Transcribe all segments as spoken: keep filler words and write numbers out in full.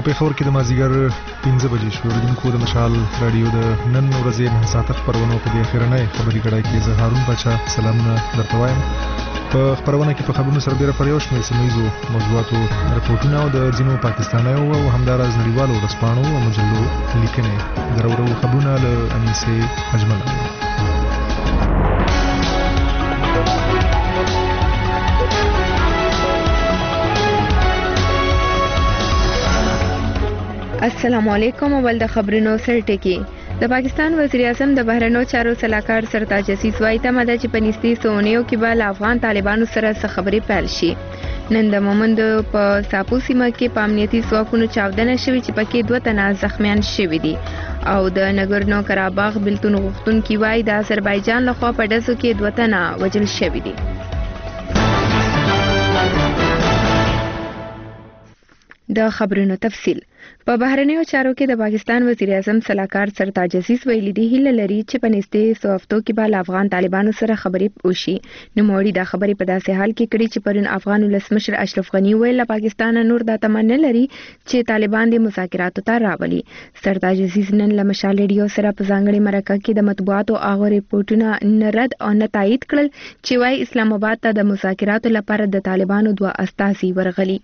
په پیښور کې د مازدیګر پنځه بجې شو. اوریدونکو د مشال رادیو د نن ورځې نه ساعت خبرونه په دې اخرنۍ خبري کړای کې زه هارون بچا سلامونه درته وایم. په خبرونه کې په خبرونو سره ډیره پر یو شمېر سیمه‌ییزو موضوعاتو رپورټونه او د ځینو پاکستانیو او همداراز نړیوالو ورځپاڼو او مجلو لیکنې درورو خبرونه له انیسې اجمل. السلام علیکم. اول د خبرونو سرټکی. د پاکستان وزیر اعظم د بهرنیو چارو سلاکار سرتاج عزیز وايي ته مده چې په نږدې سونیو کې به افغان طالبانو سره څه خبرې پیل شي. نن د مومند په ساپو سیمه کې په امنیتي ځواکونو چاودنه شوې چې پکې دوه تنه زخمیان شوي دي او د نګورنو کراباغ بلتون غوښتونکي وايي د آذربایجان لخوا په ډزو کې دوه تنه وژل شوي دي. د خبرونو تفصیل. په بهرنیو چارو کې د پاکستان وزیر اعظم سلاکار سرتاج عزیز ویلي دی هیله لري چې په نږدې څو هفتو کې به افغان طالبانو سره خبرې وشي. نوموړي دا خبرې په داسې حال کې کړې چې پرون افغان ولسمشر اشرف غنی ویل له پاکستان نور دا تمنا لري چې طالبان د مذاکراتو ته راولي. سرتاج عزیز نن له مشال ریډیو سره په ځانګړي مرکه کې د مطبوعاتو هغه ریپورټونه نه رد او نه تایید کړل چې وايي اسلام آباد ته د مذاکراتو لپاره د طالبانو دوه استازي ورغلي.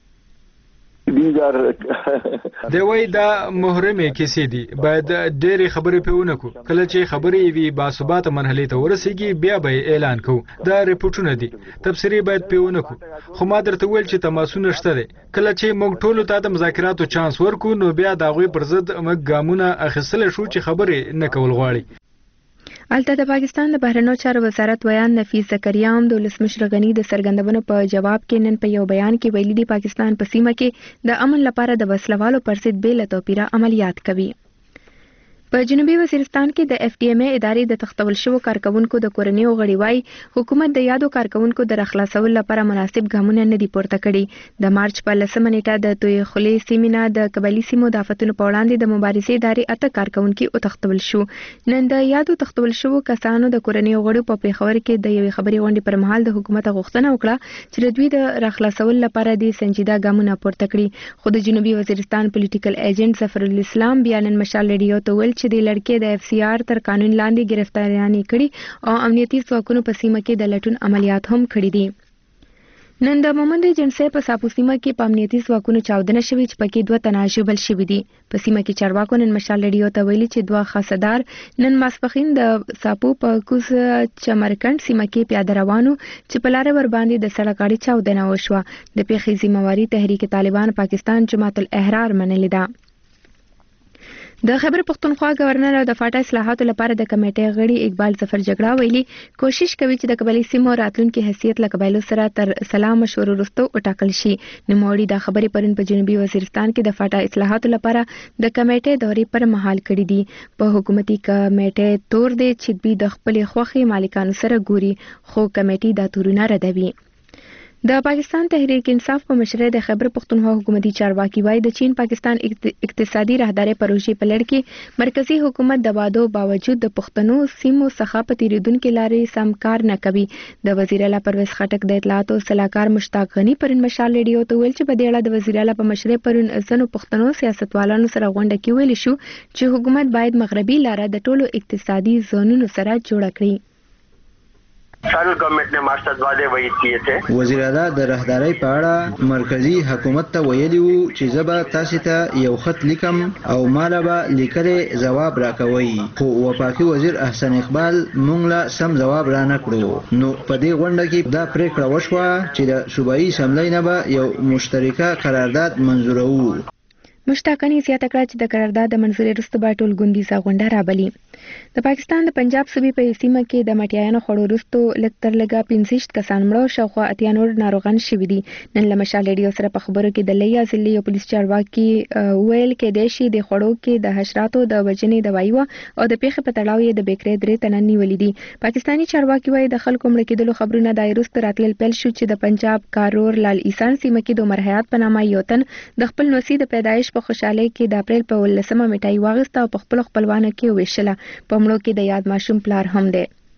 دی وای دا محرمه کیسې دي باید ډېرې خبرې پیونه کو کله چې خبرې وي باثبات مرحله ته ورسیږي بیا به اعلان کو. دا ریپورټونه دي تفسیری باید پیونه کو خو ما درته ویل چې تماسونه شته دي کله چې موږ ټول ته د مذاکراتو چانس ورکو نو بیا دا غوي پر ضد موږ ګامونه اخیستل شو چې خبرې نه کول غواړي. البته د پاکستان د بهرنیو چارو وزارت ویان نفیس زکریا هم د ولسمشر غنی د سرګندونو په جواب کې نن په یو بیان کې ویلي دی پاکستان په سیمه کې د امن لپاره د وسلوالو پر ضد بې له توپیره عملیات کوي. په جنوبي وزیرستان کې د اف ډي ایم ای ادارې د تختول شوو کارکونکو د کورنیو غړي وايي حکومت د یادو کارکونکو د رخلاصولو لپاره مناسب ګامونه نه دي پورته کړي. د مارچ په لسمه نیټه د توی خلې سیمینه د قبایلي سیمو د آفتونو په وړاندې د مبارزې ادارې اته کارکونکو او تختول شو. نن د یادو تختول شوو کسانو د کورنیو غړو په پیښور کې د یوې خبري غونډې پر مهال د حکومت غوښتنه وکړه چې د دوی د رخلاصولو لپاره د سنجیده ګامونه پورته کړي. خو د جنوبي وزیرستان پولیټیکل ایجنټ ظفر الاسلام بیا نن مشال ریډیو ته ویل چې د لړکې د اف سی آر تر قانون لاندې گرفتاریانې کړي او امنیتي ځواکونو په سیمه کې د لټون عملیات هم کړي دي. نن د مومند ایجنسۍ په ساپو سیمه کې په امنیتي ځواکونو چاودنه شوې چې پکې دوه تنه ژوبل شوي دي. په سیمه کې چارواکو نن مشال ریډیو ته ویلي چې دوه خاصدار نن ماسپښین د ساپو په کوز چمرکند سیمه کې پیاده روانو چې په لاره ور باندې د سړک غاړې چاودنه وشوه. د پیښې ذمہواري تحریک طالبان پاکستان جماعت الاحرار منلې ده. د خیبر پختونخوا گورنر او د فاټا اصلاحاتو لپاره د کمیټې غړي اقبال ظفر جګړه ویلي کوشش کوي چې د قبایلي سیمو راتلونکي حیثیت له قبایلو سره تر سلام مشورو وروسته وټاکل شي. نوموړي دا خبرې پرون په جنوبي وزیرستان کې د فاټا اصلاحاتو لپاره د کمیټې دورې پر مهال کړې دي. په حکومتي کمیټې تور دی چې دوی د خپل خوخي مالکانو سره ګوري خو کمیټې دا تورونه ردوي. د پاکستان تحریک انصاف په مشرۍ د خیبر پختونخوا حکومتي چارواکي وايي د چین پاکستان اقتصادي راهداري پروژې په لړ کې مرکزی حکومت د وادو باوجود د پښتنو سیمو څخه په تیریدونکو لارې سم کار نه کوي. د وزیر اعلی پرویز خټک د اطلاعاتو سلاکار مشتاق غنی پرون مشال ریډیو ته ویل چې په دې اړه د وزیر اعلی په مشرۍ پرون ځنو پښتنو سیاستوالانو سره غونډه کې ویل شو چې حکومت باید مغربي لاره د ټولو اقتصادي زونونو سره جوړ کړي. فیڈرل گورنمنٹ نے مارچ تک وعدے وعید کیے تھے. وزیر اعلی د راهدارۍ په اړه مرکزی حکومت ته ویلي وو چې زه به تاسو ته یو خط لیکم او مال به لیکلې جواب راکوي خو وفاقي وزیر احسن اقبال مونږ له سم جواب را نه کړو. نو په دې غونډه کې دا پریکړه وشوه چې د صوبایي اسمبلی نه به یو مشترکه قرارداد منظورو. مشتاقنی زیاته کړه چې د قرارداد د منځوري وروسته به ټول ګوندیزه غونډه رابلي. د پاکستان د پنجاب صوبې په سیمه کې د مټیانو خړو وروسته لږ تر لږه پنځه کسان مړه شاوخوا اتیا نور ناروغان شوي دي. نن له مشال ریډیو سره په خبرو کې د لیا ضلعي یو پولیس چارواکي ویل کېدای شي د خړو کې د حشراتو د وژنې دوايي او د پیښې په تړاو یې د بیکرې درې تنه نیولې دي. پاکستاني چارواکي وايي د خلکو مړه کېدلو خبرونه د وروسته راتلل پیل شو چې د پنجاب کارور لال ایسان سیمه کې د عمر حیات په نامه یو تن د خپل نوسي د پیدایش په خوشحالۍ کې د اپریل په ولسمه میټای واغسته او په خپل خپلوانو کې ویشله. په مړو کې د یاد ماشوم پلار هم دی.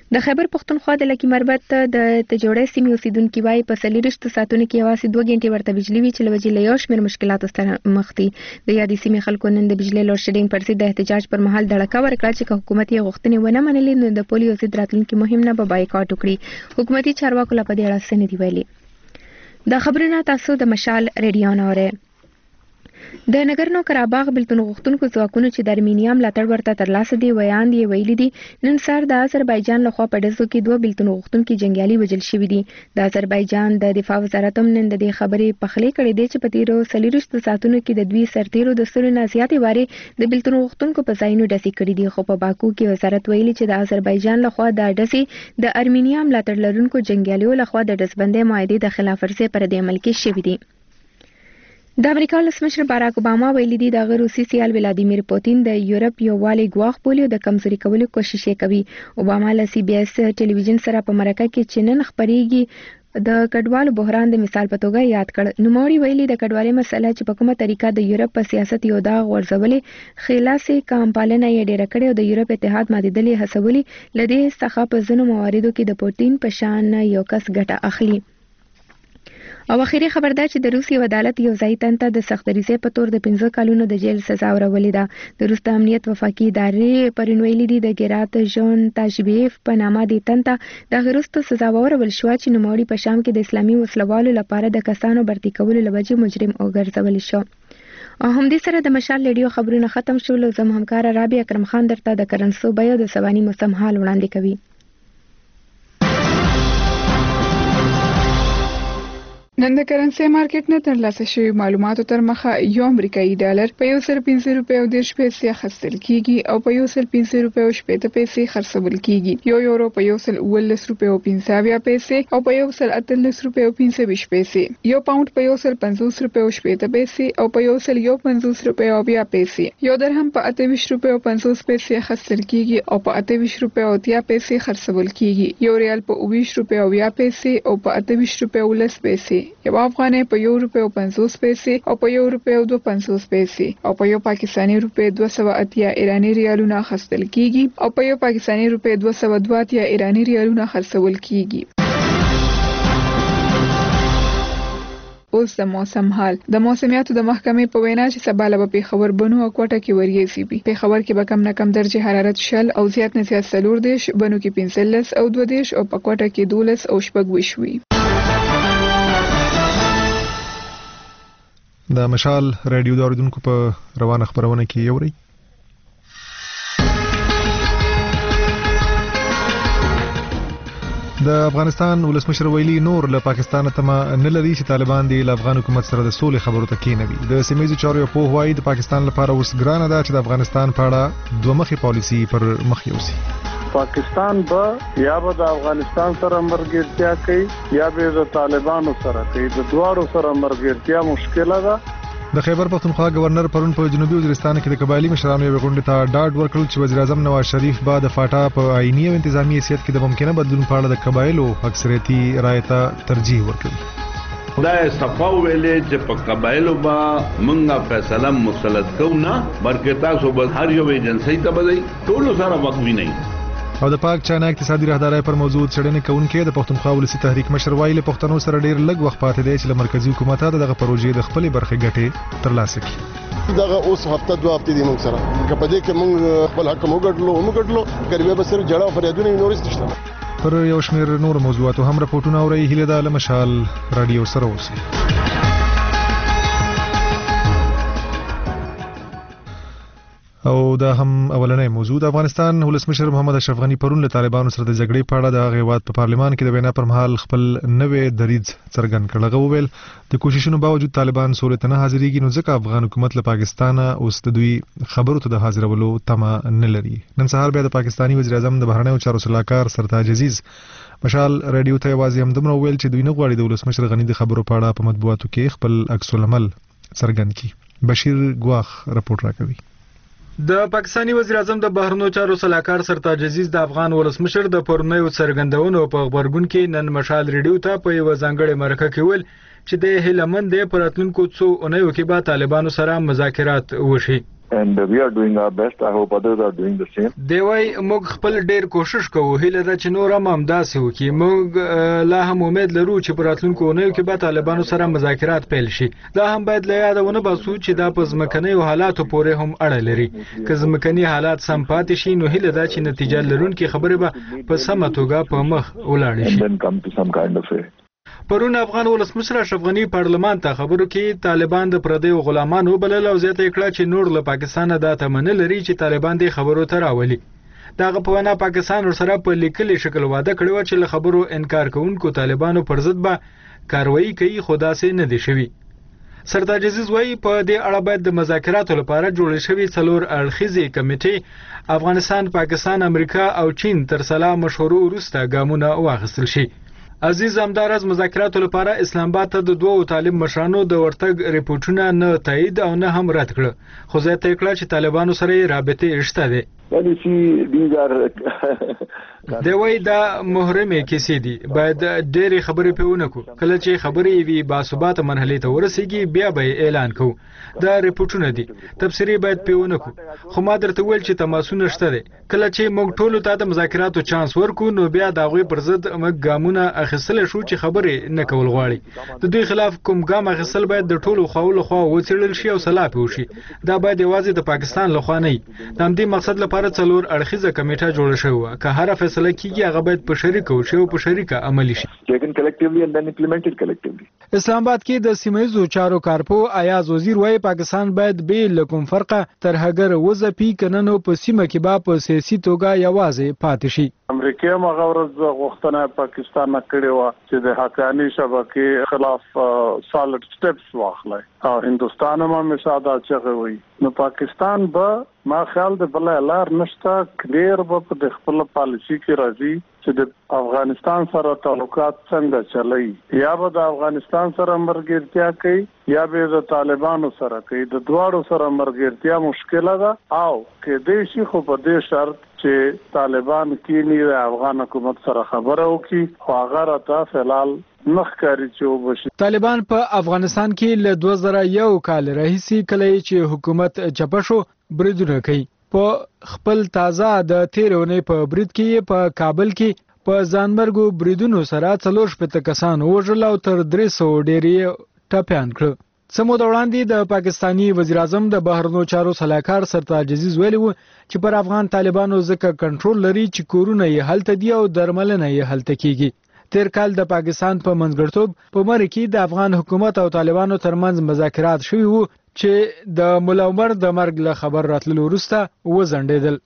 د خیبر پښتونخوا د لکی مربت د تجوړې سیمې اوسیدونکو وايي په سلیریشت ساتونو کې یوازې دوه غنټې ورته بجلی وی چې لوجې له یو شمېر مشکلاتو سره مخ دي. د یادې سیمې خلکو نن د بجلی لوډ شیډینګ پر ضد د احتجاج پر مهال دړکه ورکړه چې حکومت یې غوښتنې ونه منلې نو د پولیو ضد راتلونکي مهم نه به بایکاټ وکړي. حکومتي چارواکو لا په دې اړه څه نه دی ویلي. د خبرونه تاسو د مشال ریډیو نه اورئ. د نګرنو قرهباغ بلتون غوښتونکو ځواکونو چې د ارمینیا ملاتړ ورته ترلاسه دی ویاند یې ویلي دي نن سهار د آذربایجان لخوا په ډزو کې دوه بلتون غوښتونکي جنگیالي وژل شوي دي. د آذربایجان د دفاع وزارت هم نن د دې خبرې پخلی کړې دی چې په تیرو څلوېښتو ساعتونو کې د دوی سرتیرو د سلو نه زیاتې وارې د بلتون غوښتونکو په ځایونو ډزې کړې دي. خو په باکو کې وزارت ویلي چې د آذربایجان لخوا د ډزې د ارمینیا ملاتړ لرونکو جنگیالیو لخوا د ډزبندۍ معاهدې د خلاف ورزۍ پر د عمل کې شوي دي. د امریکا ولسمشر باراک اوباما ویلي دی د روسي سیال ولادیمیر پوتین د یورپ یووالي ګواښ بولي او د کمزوري کولو کوشش کوي. اوباما له سی بي اس ټلویزیون سره په مرکه کې چې نن خبريږي د کډوالو بحران د مثال په توګه یاد کړ. نوموړي ویلي د کډوالۍ مسله چې په کومه طریقه د یورپ په سیاست یو داغ ورزولې خلاصې کام پالنه یې ډېره کړې او د یورپ اتحاد ماتېدلې هڅولې لدې څخه په ځینو مواردو کې د پوتین په شان یو کس ګټه اخلي. او اخیری خبر دا چې د روسي عدالت یو ځای تنته د سختدریزۍ په تور د پنځه کالونو د جیل سزا ورولې ده. د روس د امنیت وفاقي ادارې پرون ویلي دي د ګرات ژون تاجبیف په نامه د تنته د غیرستو سزا ورول شو چې نوموړي په شام کې د اسلامي وسلوالو لپاره د کسانو برتي کولو لوجې مجرم او ګرځول شو. او هم دې سره د مشال ریډیو خبرونه ختم شول. زم همکار رابعه اکرم خان درته د کرنسو بیو د سواني موسم حال وړاندې کوي. نن د کرنسي مارکیټ نه ترلاسه شوی معلوماتو تر مخه یو امریکایي ډالر په یو سل پنځه روپۍ او دېرش پیسې اخیستل کیږي او په یو سل پنځه روپۍ او شپېته پیسې خرڅول کیږي. یو یورو په یو سل اوولس روپۍ او پنځه اویا پیسې او په یو سل اتلس روپۍ او پنځه ویشت پیسې. یو پاوند په یو سل پنځوس روپۍ او شپېته پیسې او په یو سل یو پنځوس روپۍ او بیا پیسې. یو درهم په اته ویشت روپۍ او پنځوس پیسې اخیستل کیږي او په اته ویشت روپۍ او اتیا پیسې خرڅول کیږي. یو ریال په اوه ویشت روپۍ او بیا پیسې او په اته ویشت روپۍ او لس پیسې. یو افغانۍ په یو روپۍ او پنځوس پیسې او په یو روپۍ او دوه پنځوس پیسې او په یو پاکستاني روپۍ دوه سوه اتیا ایراني ریالونه اخیستل کیږي او په یو پاکستاني روپۍ دوه سوه دوه اتیا ایراني ریالونه خرڅول کیږي. اوس د موسم حال. د موسمیاتو د محکمې په وینا چې سبا له پېښور بنو او کوټه کې وریځي وي. پېښور کې به کم نه کم درجه حرارت شل او زیات نه زیات څلور دیش، بنو کې پنځلس او دوه دیش او په کوټه کې دولس او شپږ ویشت وي. د مشال رادیو د اوریدونکو په روانه خبرونه کې یوري. د افغانستان ولسمشر ویلي نور له پاکستان تمه نه لري چې طالبان د افغان حکومت سره د سولې خبرو ته کېنوي. د سیمایي چارو په هوایي د پاکستان لپاره اوس ګرانه ده چې د افغانستان په اړه دوه مخي پالیسي پر مخ یوسي. پاکستان به یا به د افغانستان سره مرګرتیا کوي یا به د طالبانو سره کوي. د دواړو سره مرګرتیا مشکله ده. د خیبر پختونخوا گورنر پرون په جنوبي وزیرستان کې د قبایلی مشرانو یو غونډه ته ډاډ ورکړ چې وزیر اعظم نواز شریف به د فاټا په آئینی او انتظامی حیثیت کې د ممکنه بدلون په اړه د قبایلو اکثریتي رائے ته ترجیح ورکړي. دا صفاو ویلې چې په قبایلو با مونږه فیصله مسلط کوو نه بلکې تاسو به هر یو ایجنسی ته بدای ټول سره وقوي نه. او د پاک چاینا اقتصادي راهداري پر موضوع څېړنې کوونکې د پښتونخوا ولسی تحریک مشر وایي له پښتنو سره ډېر لږ وخت پاتې دی چې له مرکزی حکومت دغه پروژې د خپل برخې ګټې ترلاسه کړي. دغه اوس هفته دوه هفتې دي موږ سره کپه دې کې موږ خپل حق مو ګټلو مو ګټلو کریبه به سره جړه فریادونه نورست شته. پر یو شمېر نور موضوعاتو هم راپورټونه اوري. هیله ده له مشال رادیو سره اوسئ. او دا هم اولنۍ موضوع. د افغانستان ولسمشر محمد اشرف غنی پرون له طالبانو سره د جګړې په اړه د هیواد په پارلمان کې د وینا پر مهال خپل نوې دریځ څرګند کړ. هغه وویل د کوششونو باوجود طالبان سولې ته نه حاضرېږي، نو ځکه افغان حکومت له پاکستان اوس د دوی خبرو ته د حاضرولو تمه نه لري. نن سهار بیا د پاکستاني وزیر اعظم د بهرنیو چارو سلاکار سرتاج عزیز مشال رادیو ته یوازې همدومره وویل چې دوی نه غواړي د ولسمشر غنی د خبرو په اړه په مطبوعاتو کې خپل عکس العمل څرګند کړي. بشیر ګواخ رپورټ راکوي. د پاکستاني وزیر اعظم د بهرنیو چارو سلاکار سرتاج عزیز د افغان ولسمشر د پرونیو څرګندونو په خبرګون کې نن مشال ریډیو ته په یو ځانګړي مرکه کې ویل چې د هیلمند د پراتلونکو څو اونیو کې به طالبانو سره مذاکرات وشي. and we are doing our best. I hope others are doing the same. دی وای موږ خپل ډیر کوشش کوو هیله ده چې نور هم همداسې وکړي. موږ لا هم امید لرو چې په راتلونکو اونیو کې به طالبانو سره مذاکرات پیل شي. دا هم باید له یاده ونه باسو چې دا په ځمکنیو حالاتو پورې هم اړه لري. که ځمکني حالات سم پاتې شي نو هیله ده چې نتیجه لرونکي خبرې به په سمه توګه په مخ ولاړې شي. پرون افغان ولسمشر اشرف غنی پارلمان ته خبرو کې طالبان د پردیو غلامانو بلل او زیاته کړه چې نور له پاکستانه دا تمنه لري چې طالبان دې خبرو ته راولي. داغه په وینا پاکستان ورسره په لیکلي شکل واده کړی و چې له خبرو انکار کوونکو طالبانو پر ضد به کاروایی کوي، خو داسې نه دي شوي. سردار عزیز وایي په دې اړه باید د مذاکراتو لپاره جوړ شوی څلور اړخیزې کمیټې افغانستان، پاکستان، امریکا او چین تر سلا مشورو وروسته ګامونه واخیستل شي. عزیز همدار از مذاکراتو لپاره اسلام آباد ته د دوو طالب مشرانو د ورتګ ریپورتونه نه تایید او نه هم رد کړ، خو زیاته کړه چې طالبانو سره رابطه شته ده. دی وای دا محرمه کیسې دي، باید ډېرې خبرې په ونه کو. کله چې خبرې وي باثباته مرحله ته ورسیږي بیا به اعلان کو. دا ریپورتونه دي، تفسیری باید په ونه کو. خو ما درته ویل چې تماسونه شته دي. کله چې موږ ټول ته د مذاکراتو چانس ورکو نو بیا دا غوي پر ضد موږ ګامونه اخیستل شو چې خبرې نه کول غواړي. د دوی خلاف کوم ګام اخیستل باید د ټولو خواو له خوا وڅېړل شي او صلاح وشي. دا باید یوازې د پاکستان له خوا نه وي. د همدې مقصد لپاره څلور اړخیزه کمیټه جوړه شوې که هر فیصله کیږي هغه باید په شریک او شی او په شریکه عملی شي. اسلام آباد کې د سیمایي چارو کارپو ایاز وزیر وايي پاکستان باید به لکم فرقه تر هغه وظیفي کننو په سیمه کې با په سیاسي توګه یوازې پاتې شي. امریکا مغورز غوښتنه پاکستان نه کړې و چې د حقانی شبکې خلاف سالډ سټپس واخلي او هندستان هم مساعده چغوي. نو پاکستان به ما خیال د بل لار نشته کلیر به د خپل پالیسی کې راځي چې د افغانستان سره تعلقات څنګه چلای، یا به د افغانستان سره مرګرتیا کوي یا به د طالبانو سره کوي. د دواړو سره مرګرتیا مشکله ده او کې دې شي خو په دې شرط چې طالبان کینی د افغان حکومت سره خبره وکړي، خو هغه راته فلال نخکاری چې وبشي. طالبان په افغانستان کې له دوه زره یو کال راهیسې کله چې حکومت چپه شو بریدونه کوي. په خپل تازه د تیرونې په برید کې په کابل کې په ځانمرګو بریدونو سره څلور شپږ کسان وژل او تر درې سوه ډېری ټپیان کړ. سمو د وړاندې د پاکستانی وزیر اعظم د بهرنیو چارو سلاکار سردار عزیز ویلي و چې پر افغان طالبانو ځکه کنټرول لري چې کورونه یې هلته دي او درملنه یې هلته کیږي. تیر کال د پاکستان په منځګړتوب په مری کې د افغان حکومت او طالبانو ترمنځ مذاکرات شوي وو چې د مولا عمر د مرګ له خبر راتلو وروسته وځنډېدل.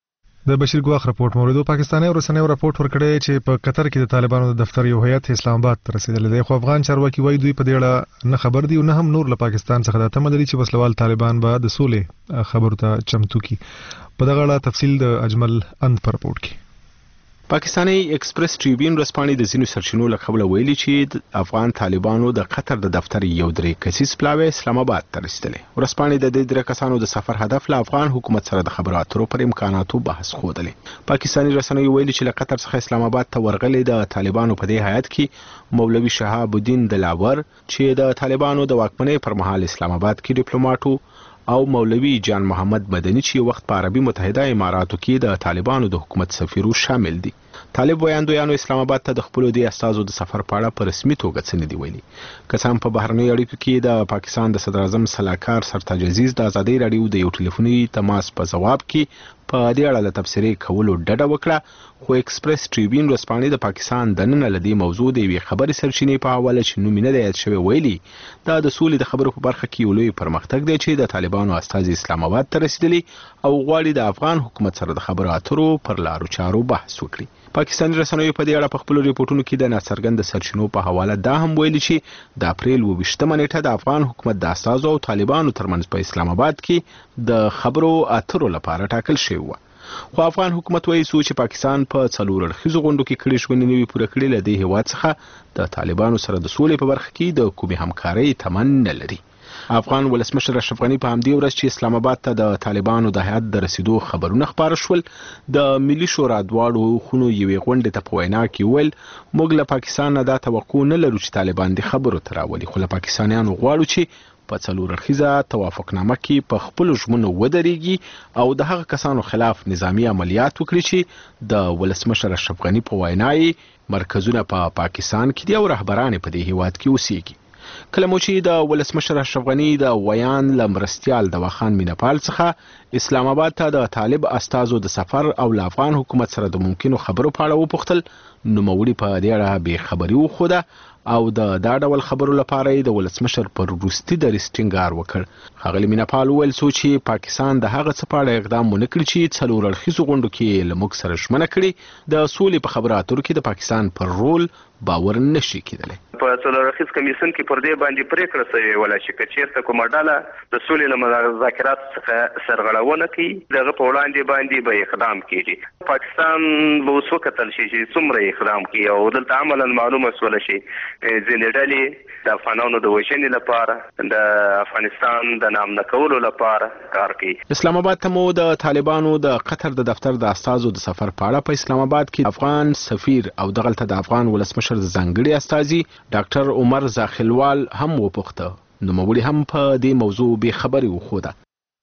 د بشیر ګواخ راپورټ موریدو پاکستاني ورسنیو راپورټ ورکړی چې په قطر کې د طالبانو د دفتر یو هیئت اسلام آباد ته رسیدلی دی، خو افغان چارواکي وایي دوی په دې اړه نه خبر دي او نه هم نور له پاکستان څخه دا تمه لري چې وسلوال طالبان به د سولې خبرو ته چمتو کړي. په دغه اړه تفصیل د اجمل اند په راپورټ کې. پاکستانی ایکسپریس ټریبیون ورځپاڼې د ځینو سرچینو له قبله ویلي چې د افغان طالبانو د قطر د دفتر یو درې کسیز پلاوی اسلام آباد ته رسیدلی. ورځپاڼې د دې درې کسانو د سفر هدف له افغان حکومت سره د خبرو اترو پر امکاناتو بحث خوده. پاکستانی رسنیو ویلي چې له قطر څخه اسلام آباد ته ورغلي د طالبانو په دې هیئت کې مولوي شهاب الدین دلاور چې د طالبانو د واکمنۍ پر مهال اسلام آباد کې ډیپلوماټ او مولوي جان محمد مدني چې وخت په عربي متحده اماراتو کې د طالبانو د حکومت سفیرو شامل دي. طالب ویاندویانو اسلام آباد ته د خپل دی استازو د سفر په اړه په رسمي توګه څه نه دی ویلي. کسان په بهرنۍ اړیکو کې د پاکستان د صدر اعظم سلاکار سرتاج عزیز د ازادي رادیو د یو ټلیفوني تماس په جواب کې په دې اړه له تبصرې کولو ډډه وکړه، خو ایکسپریس ټریبیون ورځپاڼې د پاکستان د نن له دې موضوع د یوې خبرې سرچینې په حواله چې نوم نه دی یاد شوی ویلي دا د سولې د خبرو په برخه کې یو لوی پرمختګ دی چې د طالبانو استازي اسلام آباد ته رسیدلی او غواړي د افغان حکومت سره د خبرو اترو پر لارو چارو بحث وکړي. پاکستاني رسنیو په دې اړه په خپل ریپورتونو کې د ناڅرګند سرچینو په حواله دا هم ویلي چې د اپریل اووه ویشتمه نیټه د افغان حکومت د استازو او طالبانو ترمنځ په اسلام آباد کې د خبرو اترو لپاره ټاکل شوی و. خو افغان حکومت وایي چې پاکستان په څلور اړخیزو غونډو کې کړي ژمنې نوي پوره کړي، له دې هیواد څخه د طالبانو سره د سولې په برخه کې د کومې همکارۍ تمن نه لري. افغان ولسمشر اشرف غنی په همدې ورځ چې اسلام آباد ته د طالبانو د هیات د رسیدو خبرونه خپاره شول د ملي شورا دواړو خونو یوې غونډې ته په وینا کې ویل موږ له پاکستان نه دا توقع نه لرو چې طالبان د خبرو ته راولي، خو له پاکستانیانو غواړو چې په څلور اړخیزه توافقنامه کې په خپل ژمنو ودرېږي او د هغه کسانو خلاف نظامی عملیات وکړي چې د ولسمشر اشرف غني په وینا یې مرکزونه په پا پاکستان کې دي او رهبران په دې هیواد کې اوسېږي. کله مو چې د ولسمشر اشرف غني د ویان له مرستیال دواخان مینپال څخه اسلام آباد ته د طالب استازو د سفر او له افغان حکومت سره د ممکنو خبرو په اړه وپوښتل، نوموړي په دې اړه بې خبري وښوده او د دا ډول خبرو لپاره د ولسمشر پر وروستي دریځ ټینګار وکړ. ښاغلي مینپال وویل څو چې پاکستان د هغه څه په اړه اقدام ونه کړي چې څلور اړخیزو غونډو کې له موږ سره ژمنه کړې د سولې په خبرو اترو کې د پاکستان پر رول باور نشي کېدلی. په څلور اړخیز کمیسیون کې پر دې باندې پریکړه شوې ولا چې که چېرته کومه ډله د سولې له مذاکراتو څخه سرغړونه کوي دغه په وړاندې باندې به اقدام کېږي. پاکستان به اوس وکتل شي چې څومره اقدام کوي او دلته عملا معلومه شوله شي ځینې ډلې د افغانانو د وژنې لپاره د افغانستان د نامنه کولو لپاره کار کوي. اسلام آباد ته مو د طالبانو د قطر د دفتر د استازو د سفر په اړه په اسلام آباد کې افغان سفیر او دغلته د افغان ولسمشر د ځانګړي استازي ډاکټر عمر زاخلوال هم وپوښته، نوموړي هم په دې موضوع بې خبري وښوده.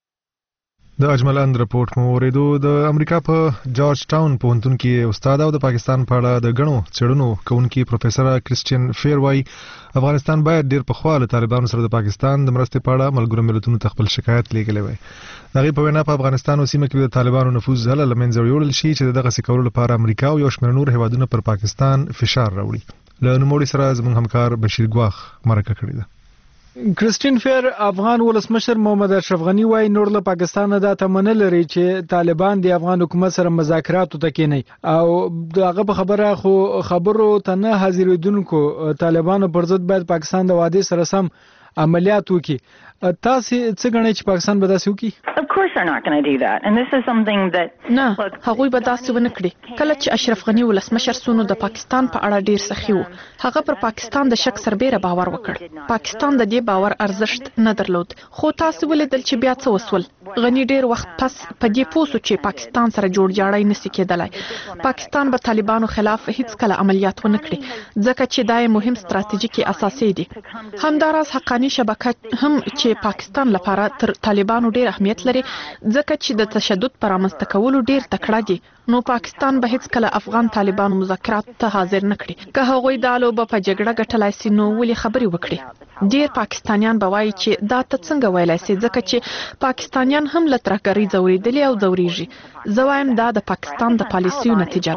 د اجملاند رپورټ مو اوریدو. د امریکا په جارج ټاون پوهنتون کې استاد او د پاکستان په اړه د غنو څېړنو کوونکی پروفیسور کرسچین فیر وايي افغانستان باید ډیر پخوا له طالبانو سره د پاکستان د مرستې په اړه ملګرو ملتونو ته خپل شکایت لیږلی وای. دغه په وینا په افغانستان او سیمه کې د طالبانو نفوذ هله له منځه وړل شي چې دغه څه کولو لپاره امریکا او یو شمېر نور هیوادونه پر پاکستان فشار راوړي. له نوموړي سره زموږ همکار بشیر ګواخ مرکه کړې ده. کرسټین فیر افغان ولسمشر محمد اشرف غنی وايي نور له پاکستان نه دا تمنه لري چې طالبان د افغان حکومت سره مذاکراتو ته کېني او دغه په خبره خو خبرو ته نه حاضرېدونکو طالبانو پر ضد باید پاکستان د وعده سره سم عملیات وکړي. تاسو څه غواړئ چې پاکستان به داسې وکړي؟ Of course they're not going to do that and this is something that نه هغوی به داسې ونه کړي. کله چې اشرف غنی ولسمشر سونو د پاکستان په اړه ډیر سخی وو، هغه پر پاکستان د شک سربېره باور وکړ. پاکستان د دې باور ارزښت نه درلود، خو تاسو ولیدل چې بیا څه وسول. غنی ډیر وخت پس په دې پوسو چې پاکستان سره جوړ جاړی نسی کېدلای. پاکستان به طالبانو خلاف هیڅ کله عملیات ونه کړي ځکه چې دا مهم ستراتیژیکي اساسي دي. همداراز حقانی شبکه هم چې پاکستان لپاره تر طالبانو ډیر اهمیت لري ځکه چې د تشدد پر رامنځته کولو ډیر تکړه دي. نو پاکستان به هیڅ کله افغان طالبانو مذاکرات ته حاضر نه کړي. که هغوی د لوبه په جګړه ګټلای سي نو ولې خبري وکړي؟ ډیر پاکستانیان به وایي چې دا ته څنګه ویلای سي ځکه چې پاکستانیان هم له ترهګرۍ ځورېدلي او ځورېږي. زه وایم دا د پاکستان د پالیسیو نتیجه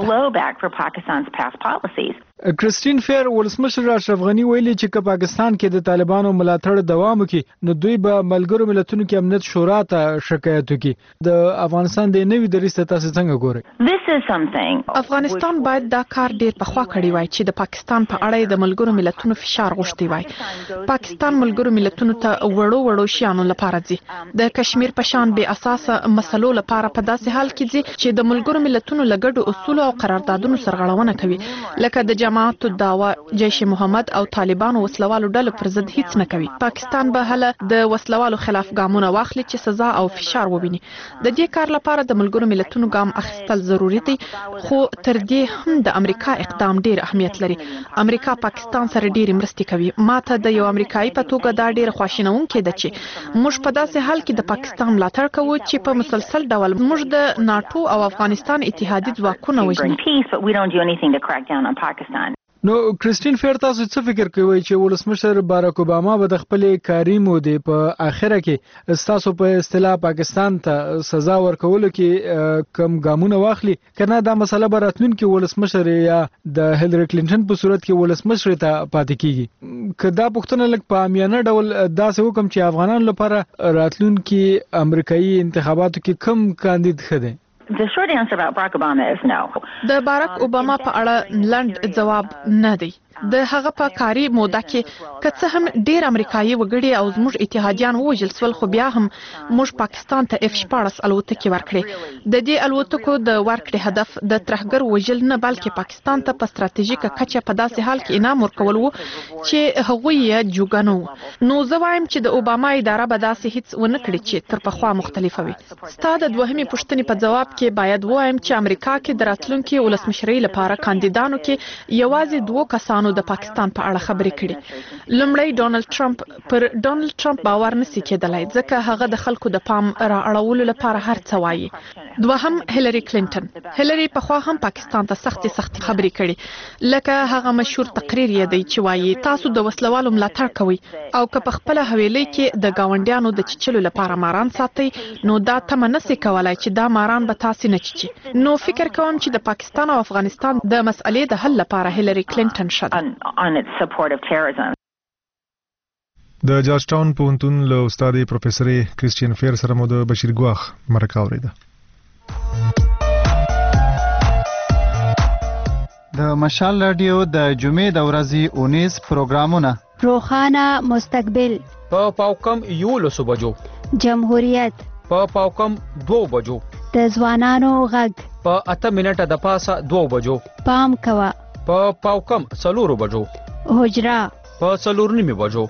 ده. کرسټین فیر ولسمشر اشرف غنی ویلي چې که پاکستان کې د طالبانو ملاتړ دوام وکړي نو دوی به ملګرو ملتونو کې امنیت شورا ته شکایت وکړي. د افغانستان د نوي دریځ ته تاسو څنګه ګورئ؟ افغانستان باید دا کار ډیر پخوا کړی وای چې د پاکستان په اړه د ملګرو ملتونو فشار غوښتي وای. پاکستان ملګرو ملتونو ته وړو وړو شیانو لپاره ځي، د کشمیر په شان بې اساسه مسلو لپاره په داسې حال کې ځي چې د ملګرو ملتونو لګډو اصول او قراردادونو سرغړونه کوي لکه د جماعت الدعوه، جیش محمد او طالبانو وسلوالو ډلو پر ضد هیڅ نه کوي. پاکستان به هله د وسلوالو خلاف ګامونه واخلي چې سزا او فشار وویني. د دې کار لپاره د ملګرو ملتونو ګام اخیستل ضروري دي، خو تر دې هم د امریکا اقدام ډیر اهمیت لري. امریکا پاکستان سره ډیر مرستې کوي. ماته د یو امریکایي په توګه دا ډیر خواشینونکې ده چې موږ په داسې حال کې د پاکستان ملاتړ کوو چې په مسلسل ډول موږ د ناتو او افغانستان اتحادي ځواکونه وژني. نو کرسټین فیر تاسو څه فکر کوئ چې ولسمشر باراک اوباما به د خپلې کاري مودې په اخره کې ستاسو په اصطلاح پاکستان ته سزا ورکولو کې کم ګامونه واخلي کنه دا مسله به راتلونکي ولسمشر یا د هیلری کلینټن په صورت کې ولسمشر ته پاتې کیږي؟ که دا پوښتنه لږ په عامیانه ډول داسې وکم چې افغانانو لپاره راتلونکي امریکایي انتخاباتو کې کم کاندید ښه دی؟ The short answer about Barack Obama is no. د باراک اوباما په اړه لنډ جواب نه دی. د هغه په کاري موده کې که څه هم ډیر امریکایي وګړي او زموږ اتحادیان ووژل سول، خو بیا هم موږ پاکستان ته اف شپاړس الوتکې ورکړې. د دې الوتکو د ورکړې هدف د ترهګر وژل نه بلکې پاکستان ته په ستراتیژیکه کچه په داسې حال کې انعام ورکول وو چې هغوی یې جوګانو. نو زه وایم چې د اوباما اداره به داسې هیڅ ونه کړي چې تر پخوا مختلفه وي. ستا د دوهمې پوښتنې په ځواب کې باید وایم چې امریکا کې د راتلونکي ولسمشرۍ لپاره کاندیدانو کې یوازې دوه کسانو د پاکستان په اړه خبرې کړي. لومړی ډونالد ټرمپ پر ډونالد ټرمپ باور نشي کېدلای ځکه هغه د خلکو د پام را اړولو لپاره هر څه وایي. دوهم هیلری کلینټن. هیلری په خوا هم پاکستان ته سختي سختي خبرې کړي لکه هغه مشهور تقریر یې دی چې وایي تاسو د وسلوالو ملاتړ کوئ او که په خپل حویلۍ کې د گاونډیانو د چچلو لپاره ماران ساتي نو دا تم نسي کولای چې دا ماران به تاسو نه چچي. نو فکر کوم چې د پاکستان او افغانستان د مسئلې د حل لپاره هیلری کلینټن شته. د جارج ټاون پوهنتون له استاد پروفیسور کریسچین فیر سره مو د بشیر ګواخ مرکه اوریده. د مشال رادیو د جمعې د ورځې اونیز پروګرامونه روخانه مستقبل په پاوکم یولسو بجو، جمهوریت په پاوکم دو بجو، د ځوانانو غږ په اته منټه د پاسه دو بجو، پام کوا په پاوکم څلورو بجو، حجرا په څلور نیمه بجو.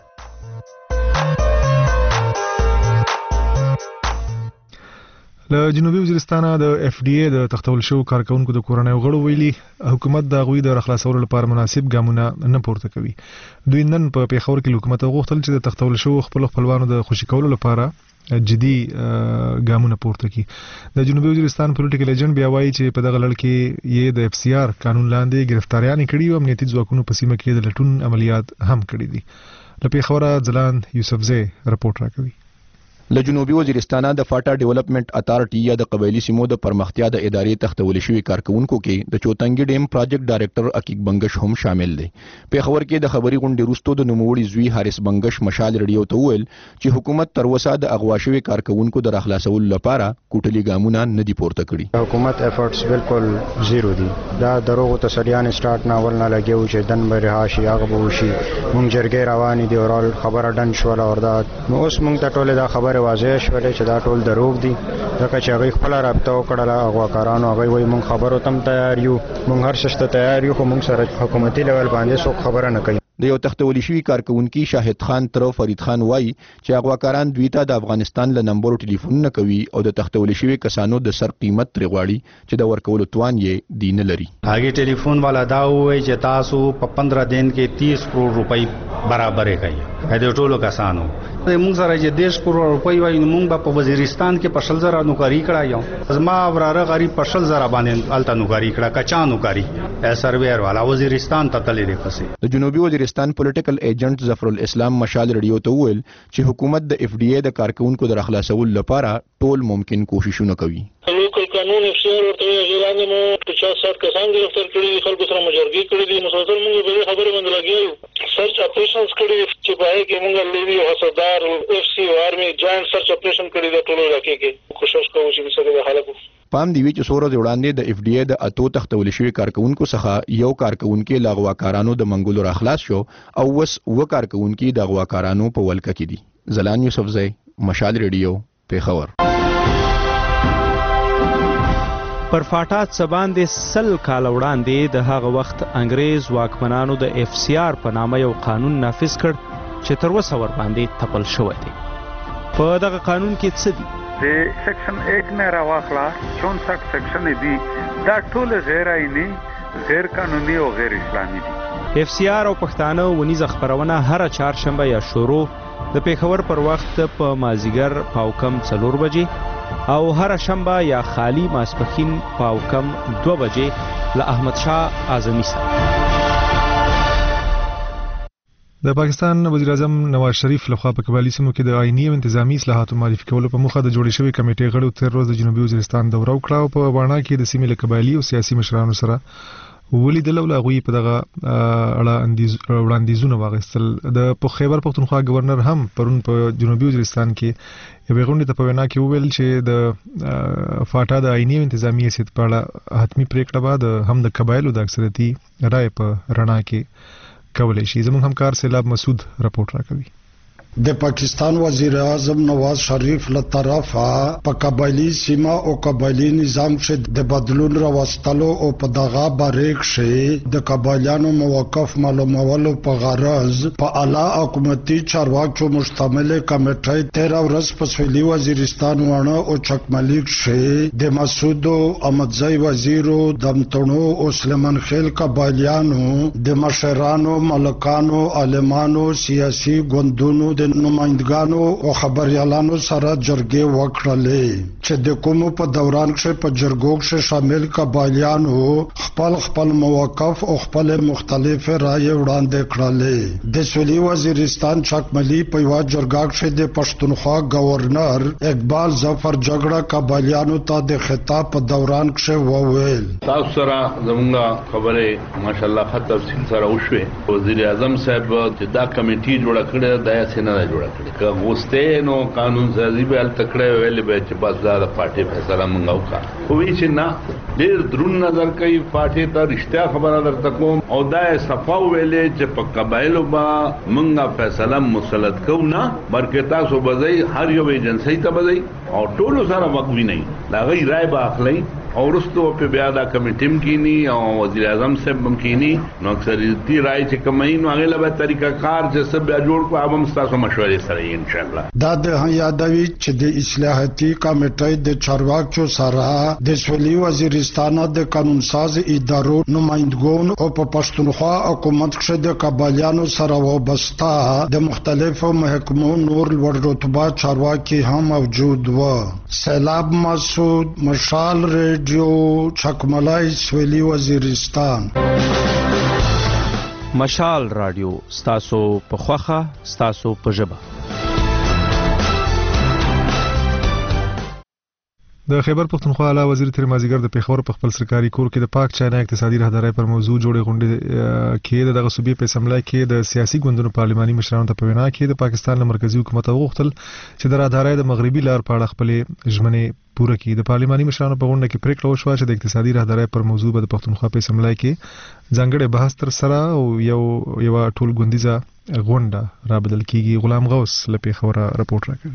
له جنوبي وزیرستان د اف ډي اي د تختول شو کارکونکو د کورنۍ غړو ویلي حکومت د غوي د رخلاصولو لپاره مناسب ګامونه نه پورته کوي. دوی نن په پیښور کې حکومت غوښتل چې د تختول شو خپل خپلوانو د خوشی کولو لپاره جدي ګامونه پورته کړي. د جنوبي وزیرستان پولیټیکل ایجنټ بیا وایي چې په دغه لړ کې یې د اف سی آر قانون لاندې گرفتاریان کړي او امنیتي ځواکونو په سیمه کې د لټون عملیات هم کړي دي. له پیښوره ځلان یوسفزی رپورټ راکوي. له جنوبي وزیرستان د فاټا ډیولپمنٹ اتارټي یا د قبایلی سیمو د پرمختیا د ادارې تختول شوی کارکونکو کې د چوتنګي ډیم پروجیکټ ډایریکټر عقیق بنگش هم شامل دی. په خبر کې د خبري غونډې وروسته د نوموړي زوی حارث بنگش مشال رادیو ته ویل چې حکومت تر اوسه د اغوا شوی کارکونکو د راخلاصولو لپاره کوټلي ګامونه نه دي پورته کړي. حکومت افورټس بالکل زیرو دي. دا دروغ تسلیان سٹارټ ناول نه لګیو چې دن به رهاشي هغه به وشي. مونږ جرګې روانې دي اورال خبره ډن شو اور دا نو اوس مونږ ته ټوله دا خبره واضح شوه چې دا ټول دروغ دي. ځکه چې هغه خپل رابطه وکړه اغواکارانو هغه وایي مونږ خبرو تم تیار یو مونږ هر څه ته تیار یو خو مونږ سره حکومتي لیول باندې څوک خبره نه کوي. د یو تختول شوی کارکونکو شاهد خان تر فرید خان وایي چې اغواکاران دوی ته د افغانستان له نمبر ټلیفون نه کوي او د تختول شوی کسانو د سر قیمت تر غواړي چې د ورکولو توان یې دین لري. هغه ټلیفون والا دا وایي چې تاسو په پندرہ دن کې تیس کروڑ روپۍ برابر کړئ. د ټولو کسانو موږ سره چې دیش کروڑ روپۍ وایي موږ په وزیرستان کې په شل زره نوکری کړایو. زما وراره غریب په شل زره باندې الته نوکری کړه کچا نوکری سرویر والا وزیرستان ته تللی دی. پسې د جنوبي وزیرستان پولیټیکل ایجنټ ظفر الاسلام مشال رادیو ته ویل چې حکومت د اف ډي اي د کارکونکو د راخلاصولو لپاره ټول ممکن کوششونه کوي. لوکل قانون افسر ورته ژوند مو پچاس سات کسان گرفتار کړي خلکو سره مجرګي کړي دي. مسلسل موږ په خبره باندې لګیو سرچ اپریشنز کړي چې په کې موږ لیوی او حسدار اف سی او آرمي جاینټ سرچ اپریشن کړي د ټولو علاقې کې کوشش کوو چې سره حالت پام دی وی چې سورو وړاندې د اف ډي اي د اتو تختول شوی کارکونکو څخه یو کارکونکو لاغواکارانو د منګولو راخلاص شو او وس و کارکونکو د غواکارانو په ولکه کې دي. زلان یوسفزی مشال رادیو پیښور. پر فاټا څبان د سل کال وړاندې د هغه وخت انګريز واکمنانو د اف سی آر په نامه یو قانون نافذ کړ چې تر اوسه ور باندې تپل شوی دی. په دغه قانون کې څه دي؟ د سیکشن ایک نه راوخلا چونسٹھ سیکشن دي دا ټول غیر آئینی غیر قانوني او غیر اسلامي دي. اف سی آر او پښتانه ونیزه خبرونه هر چهارشنبه یا شروع د پیښور پر وخت په مازیګر پاوکم څلور بجې او هر شنبه یا خالی ماسپخین پاوکم دو بجې له احمد شاه اعظمي سره. د پاکستان وزیر اعظم نواز شریف لخوا په قبایلی سیمو کې د آئینی او انتظامی اصلاحاتو معرفي کولو په موخه د جوړې شوې کمیټې غړو تر ورځ د جنوبي وزیرستان دوره وکړه او په باڼه کې د سیمې له قبایلی او سیاسي مشرانو سره ولیدل او هغوی په دغه اړه وړاندیزونه واغستل. د خیبر پختونخوا گورنر هم پرون په جنوبي وزیرستان کې یو غونډه ته په وینا کې وویل چې د فاټا د آئینی او انتظامی حیثیت په اړه حتمی پریکړه بعد هم د قبایلو د اکثریتي رائے په رڼا کې کولای شي. زموږ همکار سیلاب مسعود رپورټ راکوي. د پاکستان وزیر اعظم نواز شریف له طرفه په قبایلی سیمه او قبایلی نظام کې د بدلون راوستلو او په دغه باریک کې د قبایلیانو موقف معلومولو په غرض په اعلی حکومتي چارواکو مشتمل کمیټه تیرا ورځ په سویلي وزیرستان ونه او چکملیک کې د مسعود احمدزی وزیرو دمتونو او سلیمان خیل قبایلیانو د مشرانو ملکانو عالمانو سیاسي ګوندونو د نمائندګانو او خبريالانو سره جرګې وکړلې چې د کوم په دوران کې په جرګو کې شامل قبایلیانو خپل خپل موقف او خپل مختلف رائے وړاندې کړلې د سویلي وزیرستان چکملی په یو جرګه کې د پښتونخوا گورنر اقبال ظفر جګړه قبایلیانو ته د خطاب په دوران کې وویل تاسو سره زموږه خبره ماشاءالله خط تفصیل سره وشوه وزیر اعظم صاحب چې دا کمیټي جوړه کړې ده یا نه جوړه کړې که غوسته نو قانون سازي به تکړه ویلې به چې بس دا د پارټي فیصله مونږ وکړه خو وی چې نه ډېر درون نظر کوي پارټي ته رښتیا خبره درته کوم او دا صفا ویلې چې په قبایلو با مونږه فیصله مسلط کوو نه بلکې تاسو بځای هر یو ایجنسی ته بځای او ټول سره وقوي نه دا غي رائے به اخلي او رستو په بیا دا کمیټیم کینی او وزیر اعظم صاحب هم کینی نو اکثریتی رائے چې کمای نو هغه له طریقہ کار چې سب بیا جوړ کو هم تاسو مشورې سره ان شاء الله دا د یادوي چې د اصلاحاتي کمیټې د چارواکو سره د سویلي وزیرستان د قانون ساز ادارو نمائندګون او په پښتونخوا حکومت کې د قبایلیانو سره وابسته د مختلفو محکمو نور لوړ رتبه چارواکي هم موجود و. سیلاب مسعود مشال ریډیو چکملای سویلي وزیرستان. مشال رادیو ستاسو په خوخه ستاسو په ژبه. د خیبر پختونخوا اعلی وزیر تیر مازیګر د پیښور په خپل سرکاري کور کې د پاک چاینا اقتصادي راهدارۍ پر موضوع جوړې غونډې کې دغه صوبې په اسمبلی کې د سیاسي ګوندونو پارلماني مشرانو ته په وینا کې د پاکستان له مرکزی حکومت غوښتل چې د راهدارۍ د مغربي لار په اړه خپلې ژمنې پوره کړي. د پارلماني مشرانو په غونډه کې پریکړه وشوه چې د اقتصادي راهدارۍ پر موضوع به د پختونخوا په اسمبلی کې ځانګړی بحث تر سره او یو یو ټول ګوندیزه غونډه رابدل کیږي. غلام غوث له پیښوره رپورټ راکوي.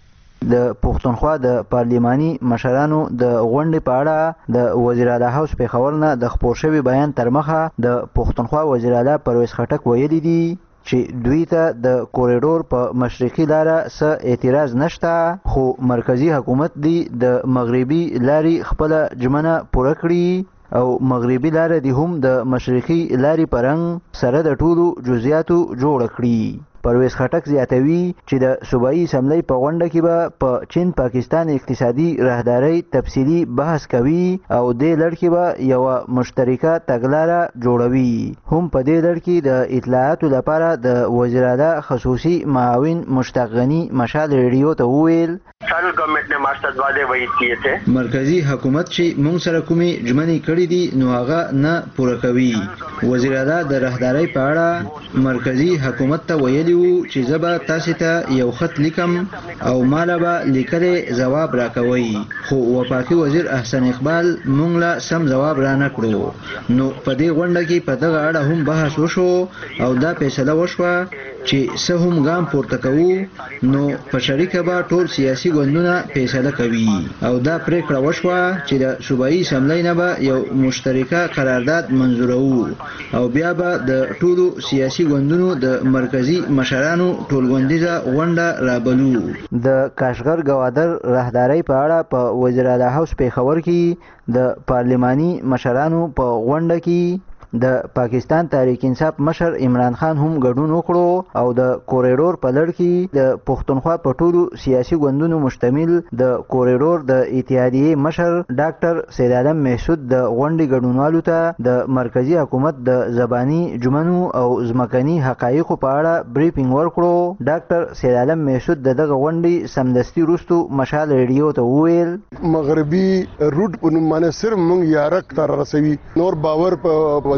د پښتونخوا د پارلماني مشرانو د غونډې په اړه د وزیر اعلی هاوس پیښور نه د خپور شوی بیان تر مخه د پښتونخوا وزیر اعلی پرویز خټک ویلي دي چې دوی ته د کوریډور په مشرقي لاره څه اعتراض نشته خو مرکزی حکومت دی د مغربي لاري خپل ژمنه پوره کړي او مغربي لاره دی هم د مشرقي لاري پرنګ سره د ټولو جزئیاتو جوړ کړي. پرویز خټک زیاتوي چې د صوبایي اسمبلی په غونډه کې به په چین پاکستان اقتصادي راهدارۍ تفصیلي بحث کوي او دې لړ کې به یو مشترکه تګلاره جوړوي. هم په دې لړ کې د اطلاعاتو لپاره د وزیر اعلی خصوصي معاون مشتاق غنی مشال ریډیو ته وویل central government ने मास्टर वादे वही किए थे. مرکزی حکومت چې مونږ سره کومې ژمنې کړې دي نو هغه نه پوره کوي. وزیر اعلی د راهدارۍ په اړه مرکزی حکومت ته ویلي وو چې زه به تاسو ته یو خط لیکم او مالا به لیکلې جواب راکوي خو وفاقي وزیر احسن اقبال مونږ له سم جواب را نه کړو. نو په دې غونډه کې په دغه اړه هم بحث وشو او دا فیصله وشوه چې څه هم ګام پورته کوو نو په شریکه به ټول سیاسي ګوندونه فیصله کوي او دا پریکړه وشوه چې د صوبایي اسمبلی نه به یو مشترکه قرارداد منظورو او بیا به د ټولو سیاسي ګوندونو د مرکزی مشرانو ټولګوندیزه غونډه رابلو. د کاشغر گوادر راهدارۍ په اړه په وزیر اعلی هاوس پیښور کې د پارلماني مشرانو په غونډه کې د پاکستان تحریک انصاف مشر عمران خان هم ګډون وکړو او د کوریډور په لړ کې د پښتونخوا په ټولو سیاسي ګوندونو مشتمل د کوریډور د اتحادیې مشر ډاکټر سید عالم محسود د غونډې ګډونوالو ته د مرکزی حکومت د زبانی جمنو او ځمکني حقایقو په اړه بریفینګ ورکړو. ډاکټر سید عالم محسود دغه غونډې سمدستي وروسته مشال ریډیو ته وویل مغربي روټ په نوم باندې صرف موږ یارک تر رسوي نور باور په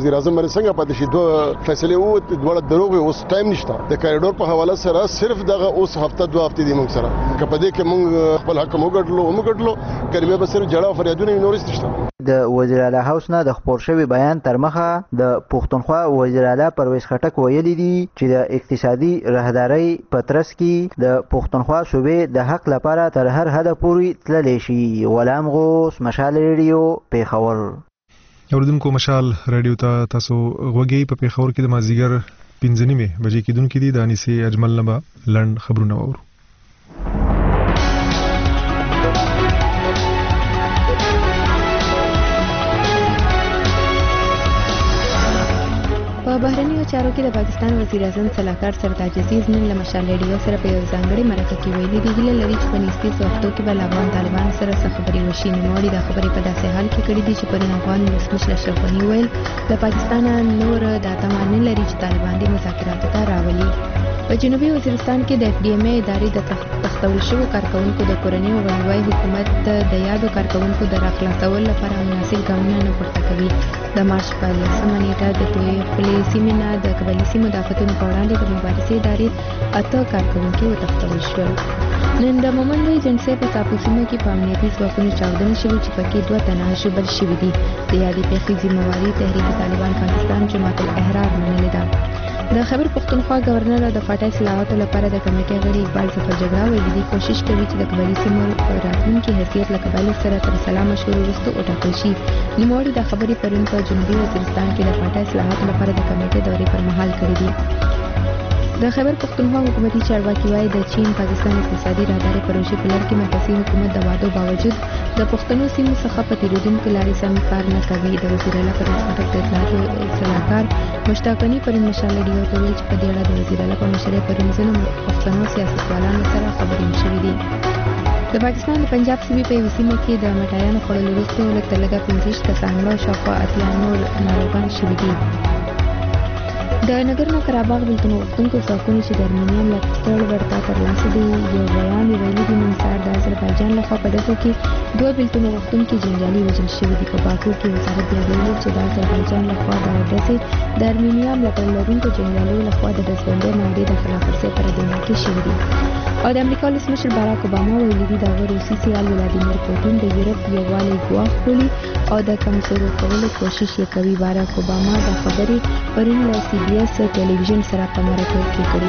وزیر اعظم باندې څنګه پاتې شي دوه فیصله وو دوه دروغ اوس ټایم نشته د کاریډور په حواله سره صرف دغه اوس هفته دوه هفته دي موږ سره کپدې کې موږ خپل حق مو ګټلو مو ګټلو کریبه به صرف جړه فریادونه نورست نشته. د وزیر اعلی هاوس نه د خبر شوی بیان تر مخه د پښتونخوا وزیر اعلی پرویز خټک ویلي دي چې د اقتصادي راهداري په ترڅ کې د پښتونخوا صوبې د حق لپاره تر هر حد پورې تللی شي. غلام غوث، مشال ریډیو، پیښور. اوریدونکو مشال ریډیو ته تاسو غوږی په پیښور کې د مازیګر پنځه نیمه بجې کېدونکې دي. د انیسې اجمل نه به لنډ خبرونه واورو. په بهرنیو چارو کې د پاکستان وزیر اعظم صلاحکار سردار عزیز نن له مشال ریډیو سره په یو ځانګړي مرکه کې ویلي دي هیله لري چې په نږدې وختو کې به له افغان طالبانو سره څه خبرې وشي. نوموړي دا خبرې په داسې حال کې کړې دي چې پرون افغان ولسمشر اشرف غني ویل له پاکستان نور دا تمه نه لري چې طالبان دې مذاکراتو ته راولي. په جنوبي وزیرستان کې د اف ډي ام ای ادارې د تختول شوو کارکونکو د کورنۍ غړوای حکومت د یادو کارکونکو د راخلاصولو لپاره مناسب ګامونه نه پورته کوي. د مارچ په لسمه نیټه د دوی خپلې سیمې نه د قبایلي سیمو د آفتونو په وړاندې د مبارزې ادارې اته کارکونکي وتښتول شول. نن د مومند ایجنسۍ په ټاپو سیمه کې په امنیتي ځواکونو چاودنې شوې چې پکې دوه تنه ژوبل شوي دي. د یادې پیښې ذمهواري تحریک طالبان پاکستان جماعت الاحرار منلې ده. د خیبر پښتونخوا گورنر د فاټا اصلاحاتو لپاره د کمیټې غړي اقبال ظفر جګړه ویلي دي کوشش کوي چې د قبایلي سیمو راتلونکي حیثیت له قبایلو سره تر سلا مشورو وروسته وټاکل شي. نوموړي دا خبرې پرون په جنوبي وزیرستان کې د فاټا اصلاحاتو لپاره د کمیټې دورې پر مهال کړې دي. د خیبر پښتونخوا حکومتي چارواکي وايي د چین پاکستان اقتصادي راهداري پروژې په لړ کې مرکزي حکومت د وعدو باوجود د پښتنو سیمو څخه په تیریدونکو لارې سم کار نه کوي. د وزیر اعلی پرویز خټک د اطلاعاتو سلاکار مشتاق غني پرون مشال ریډیو ته ویل چې په دې اړه د وزیر اعلی په مشرۍ پرون ځینو پښتنو سیاستوالانو سره خبرې شوې دي. د پاکستان د پنجاب صوبې په یوه سیمه کې د مټایانو خوړلو وروسته لږ تر لږه پنځه کسان مړه او شاوخوا اتیا نور ناروغان شوي دي. د نګرنو قرهباغ بېلتون غوښتونکو ځواکونو چې د ارمینیم له ستر ورته ترلاسه دي یو بیان ویلي دي نن سهار د اذربایجان لخوا په ډزو کې دوه بېلتون غوښتونکي جنګیالي وژل شوي دي. په باکو کې وزارت بیا ویلي چې د اذربایجان لخوا د ډزې د ارمینیم له لرونکو جنګیالیو لخوا د ډزبندۍ معاهدې د خلاف ورزۍ په ردعمل کې شوي دي. او د امریکا ولسمشر باراک اوباما ویلي دي د هغه روسي سیال ولادیمیر پوتین د یورپ یووالی ګواښ بولي او د کمزورو کولو کوشش یې کوي. باراک اوباما دا خبرې پرون له سی بي اس ټلویزیون سره په مرکه کې کړې.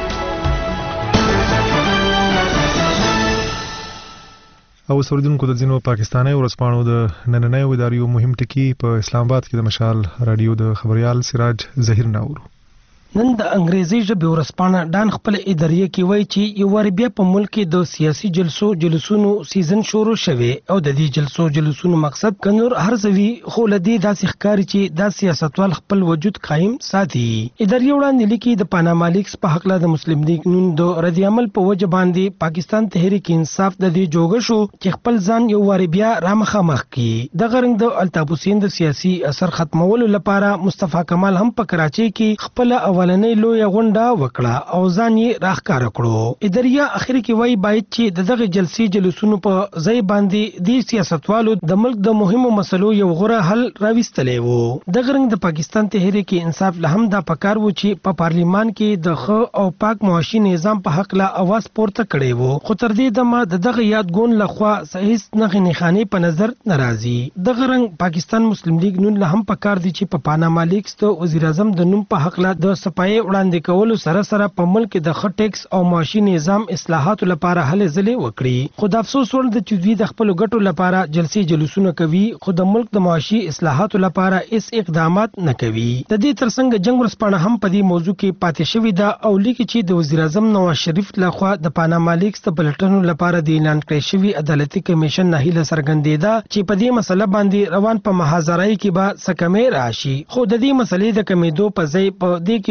او سردونکو د ځینو پاکستاني ورځپاڼو د نننیو اداریو مهم ټکی په اسلام آباد کې د مشال رادیو د خبريال سراج ظهیر ناورو. نن د انګریزي ژبې ورځپاڼه ډان خپل اداریه کې وایي چې یو وار بیا په ملک کې د سیاسي جلسو جلسونو سیزن شروع شوه او د دې جلسو جلسونو مقصد کنور هرڅوي خو لدی داسې ښکاری چې د سیاستوال خپل وجود قائم ساتي. اداریه وړاندې لیکي د پاناما لیکس په حق له د مسلم لیگ نون د ردی عمل په وجه باندې پاکستان تحریک انصاف د دې جوګه شو چې خپل ځان یو وار بیا رامخامخ کی. د غرنګ د الطاف حسین د سیاسي اثر ختمولو لپاره مصطفی کمال هم په کراچۍ کې خپل ولنې لوی غونډه وکړه او ځان یې راخکار کړو. اداریه اخر کې وایي باید چې دغه جلسې جلسونو په ځای باندې د سیاستوالو د ملک د مهمو مسلو یو غوره حل راوستلې وو. د غرنګ د پاکستان تحریک انصاف له هم دا پکار و چې په پارلیمان کې د خ او پاک معاشي نظام په حق له اواز پورته کړي وو. خو تر دې دمه د دغه یادګون لخوا صحیح نه غنخانه په نظر ناراضي. د غرنګ پاکستان مسلم لیگ نون له هم پکار دي چې په پاناما لیکس ته وزیر اعظم د نوم په حق له د صفای وړاندې کولو سره سره په ملک د خ ټیکس او معاشي نظام اصلاحاتو لپاره هلې ځلې وکړي. خو د افسوس وړ د چې دوی د خپل ګټو لپاره جلسې جلوسونه کوي خو د ملک د معاشي اصلاحاتو لپاره هیڅ اقدامات نه کوي. د دې ترڅنګ جنگ ورسپانه هم په دې موضوع کې پاتې شوې ده او لیکي چې د وزیر اعظم نواز شریف لخوا د پاناما لیکس د پلټنو لپاره د اعلان کړی شوی عدالتي کمیشن نه هیله څرګندېده چې په دې مسله باندې روان په محاضرای کې به سکمې راشي. خو د دې مسلې د کمیدو په ځای په دې کې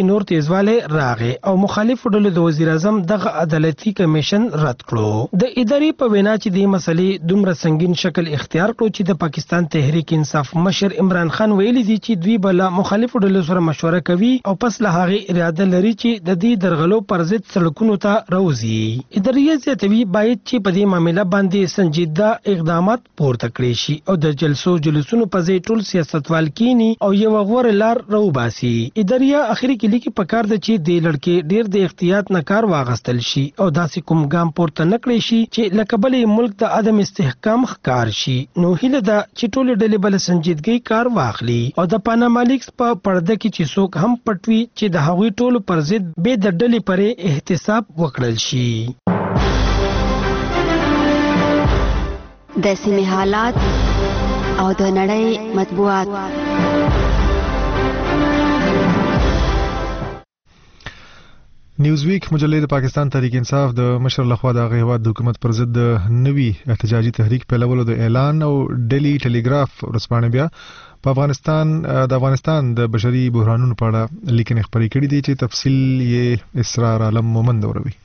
کې نور تیزواله راغی او مخالف ډلو د وزیر اعظم دغه عدالتي کمیشن رد کړو. د ادارې په وینا چې د مسلې دومره سنگین شکل اختیار کړو چې د پاکستان تحریک انصاف مشر عمران خان ویلي دي چې دوی بل مخالف ډلو سره مشوره کوي او پس له هغه اراده لري چې د دې درغلو پر ضد سړکونو ته راوځي. ادارې زیاتوي باید چې په دې معاملې باندې سنجیده اقدامات پورته کړي شي او د جلسو جلسونو په ځای ټول سیاستوال کینی او یو غوړ لار راوباسي. ادارې اخري کې لیکي په کار د چې د لړکې ډیر د احتیاط نه کار واغستل شي او داسې کوم ګام پورته نکړي شي چې لکه بلې ملک د عدم استحکام ښکار شي. نو هیله ده چې ټول ډلې بل سنجیدګي کار واخلي او د پاناما لیکس په پرده کې چې څوک هم پټوي چې د هغوی ټولو پر ضد به د ډلې پرې احتساب وکړل شي. د سیمې حالات او د نړۍ مطبوعات. نیوزویک مجلې د پاکستان تحریک انصاف د مشر لخوا د هغه هیواد د حکومت پر ضد د نوي احتجاجي تحریک پیلولو د اعلان او ډیلی ټیلیګراف ورسپانه بیا په افغانستان د افغانستان د بشري بحرانونو په اړه لیکنې خپرې کړې دي چې تفصیل یې اسرار عالم مومند وروي.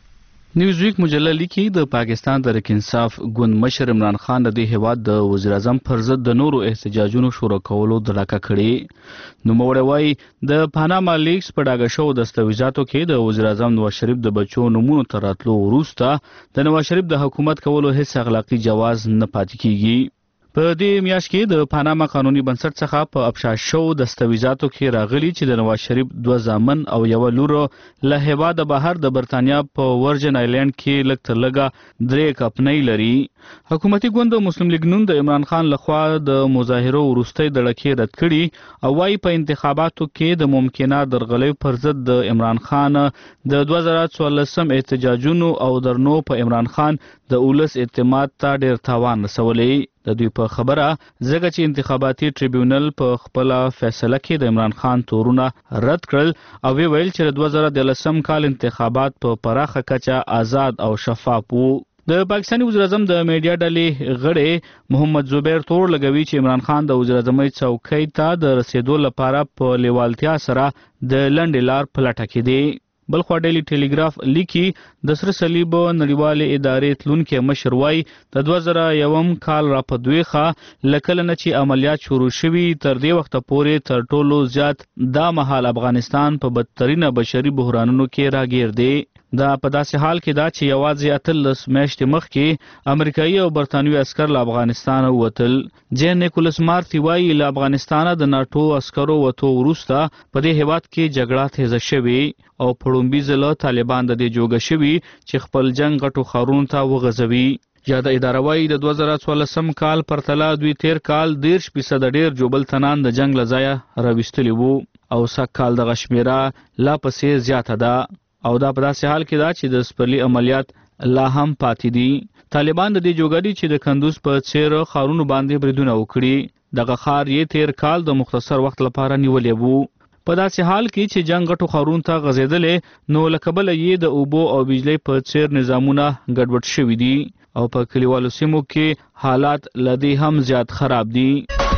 نیوزویک مجله لیکي د پاکستان تحریک انصاف ګوند مشر عمران خان د دې هیواد د وزیر اعظم پر ضد د نورو احتجاجونو شروع کولو دړه کړې. نو موړ وای د پاناما لیکس په ډاګه شو دستاویزاتو کې د وزیر اعظم نواز شریف د بچو نمونه تراتلو وروسته د نواز شریف د حکومت کولو هیڅ اخلاقی جواز نه پاتې کیږي. په دې میاشت کې د پاناما قانوني بنسټ څخه په افشا شو دستاویزاتو کې راغلي چې د نواز شریف دوه زامن او یو لور له هیواده بهر د برتانیا په ورجن آیلند کې لږ تر لږه درې کمپنۍ لري. حکومتي ګوند مسلم لیگ نون د عمران خان لخوا د مظاهرو وروستۍ دړکې رد کړي او وايي په انتخاباتو کې د ممکنه درغلۍ پر ضد د عمران خان د دوه زره څوارلسم احتجاجونو او درنو په عمران خان د اولس اعتماد ته ډیر تاوان رسولی. د دوی په خبره ځکه چې انتخاباتي ټریبیونل په خپل فیصله کې د عمران خان تورونه رد کړل او ویل چې د دوه زره دولسم کال انتخابات په پراخه کچه آزاد او شفاف وو. د پاکستاني وزیر اعظم د میډیا ډلې غړي محمد زبیر تور لګوي چې عمران خان د وزیر اعظمۍ څوکۍ ته د رسیدو لپاره په لیوالتیا سره د لنډې لار په لټه کې دی. بلخوا ډیلی ټیلیګراف لیکي د سره صلیب نړیوالې ادارې تلونکي مشر وای د دوه زره یوم کال را په دویخه لکه نه چې عملیات شروع شوي تر دې وخت پورې تر ټولو زیات دا مهال افغانستان په بدترینه بشري بحرانونو کې راګیر دی. دا په داسې حال کې دا چې یوازې اتلس میاشتې مخکې امریکایي او برتانوي عسکر له افغانستانه ووتل. جین نیکولس مارتي وایي له افغانستانه د ناټو عسکرو وتو وروسته په دې هیواد کې جګړه تیزه شوې او په لومړي ځل طالبان د دې جوګه شوي چې خپل جنگ غټو ښارونو ته وغځوي. یاده اداره وایي د دوه زره څوارلسم کال پرتله دوی تیر کال دېرش فیصده ډیر جوبل تنان د جنگ له ځایه راویستلي وو او سږ کال دغه شمیره لا پسې زیاته ده او دا په داسې حال کې ده چې د سپرلي عملیات لا هم پاتې دي. طالبان د دې جوګړې چې د کندوز په څیر ښارونو باندې بریدونه وکړي دغه ښار یې تیر کال د مختصر وخت لپاره نیولې وو. په داسې حال کې چې جنگ غټو ښارونو ته غځېدلې نو له کبله یې د اوبو او بجلی په څیر نظامونه ګډوډ شوي دي او په کلیوالو سیمو کې حالات له دې هم زیات خراب دي.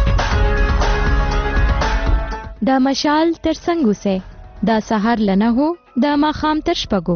د مشال تر څنګ اوسئ دا سهار لنه هو د ماښام تر شپږو.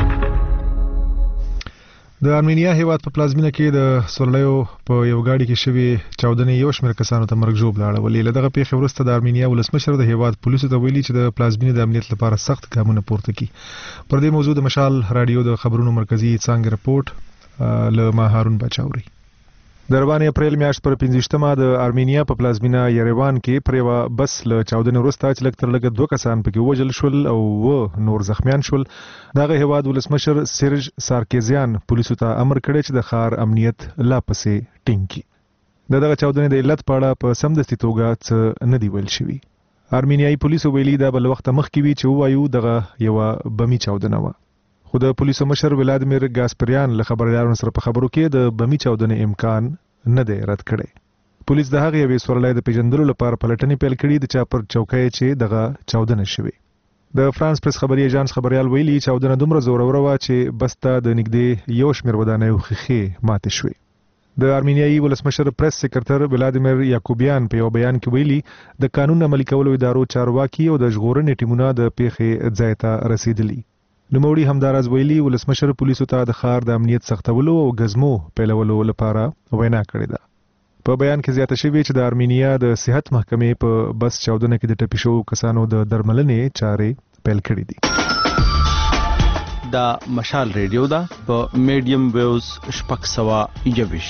د ارمینیا هیواد په پلازمینه کې د سورلیو په یو گاډي کې شوی چاودنې یو شمېر کسانو ته مرګ ژوبله اړولې. له دغه پیښې وروسته د ارمینیا ولسمشر د هیواد پولیسو ته ویلي چې د پلازمینې د امنیت لپاره سخت ګامونه پورته کړي. پر دې موضوع د مشال رادیو د خبرونو مرکزي څانګې رپورټ له ما هارون بچاوري. د روانې اپریل میاشت پر پنځویشتمه د ارمینیا په پلازمینه یریوان کې پر یوه بس له چاودنې وروسته چې لږ تر لږه دوه کسان پکې ووژل شول او اووه نور زخمیان شول. د هغه هیواد ولسمشر سیرج سارکیزیان پولیسو ته امر کړی چې د ښار امنیت لا پسې ټینګ کړي. د دغه چاودنې د علت په اړه په سمدستي توګه څه نه دي ویل شوي. ارمینیایي پولیسو ویلي دا به له وخته مخکې وي چې ووایو دغه یوه بمي چاودنه وه. خو د پولیسو مشر ولادیمیر ګاسپریان له خبريالانو سره په خبرو کې د بمي چاودنې امکان نه دی رد کړی. پولیس د هغې یوې سورلۍ د پیژندلو لپاره پلټنې پیل کړي د چا پر چوکۍ چې دغه چاودنه شوې. د فرانس پریس خبري ایجانس خبريال ویلي چاودنه دومره زوروره وه چې بس ته د نږدې یو شمېر ودانیو ښیښې ماتې شوې. د ارمینیایي ولسمشر پریس سکرټر ولادیمیر یاکوبیان په یو بیان کې ویلي د قانون عملي کولو ادارو چارواکي او د ژغورنې ټیمونه د پیښې ځای ته رسیدلي. نوموړي همداراز ویلي ولسمشر پولیسو ته د ښار د امنیت سختولو او غزمو پیلولو لپاره وینا کړې ده. په بیان کې زیاته شوې چې د ارمینیا د صحت محکمې په بس چاودنه کې د ټپي شوو کسانو د درملنې چارې پیل کړې دي. دا مشال ریډیو ده په میډیم ویوز شپږ سوه یوویشت.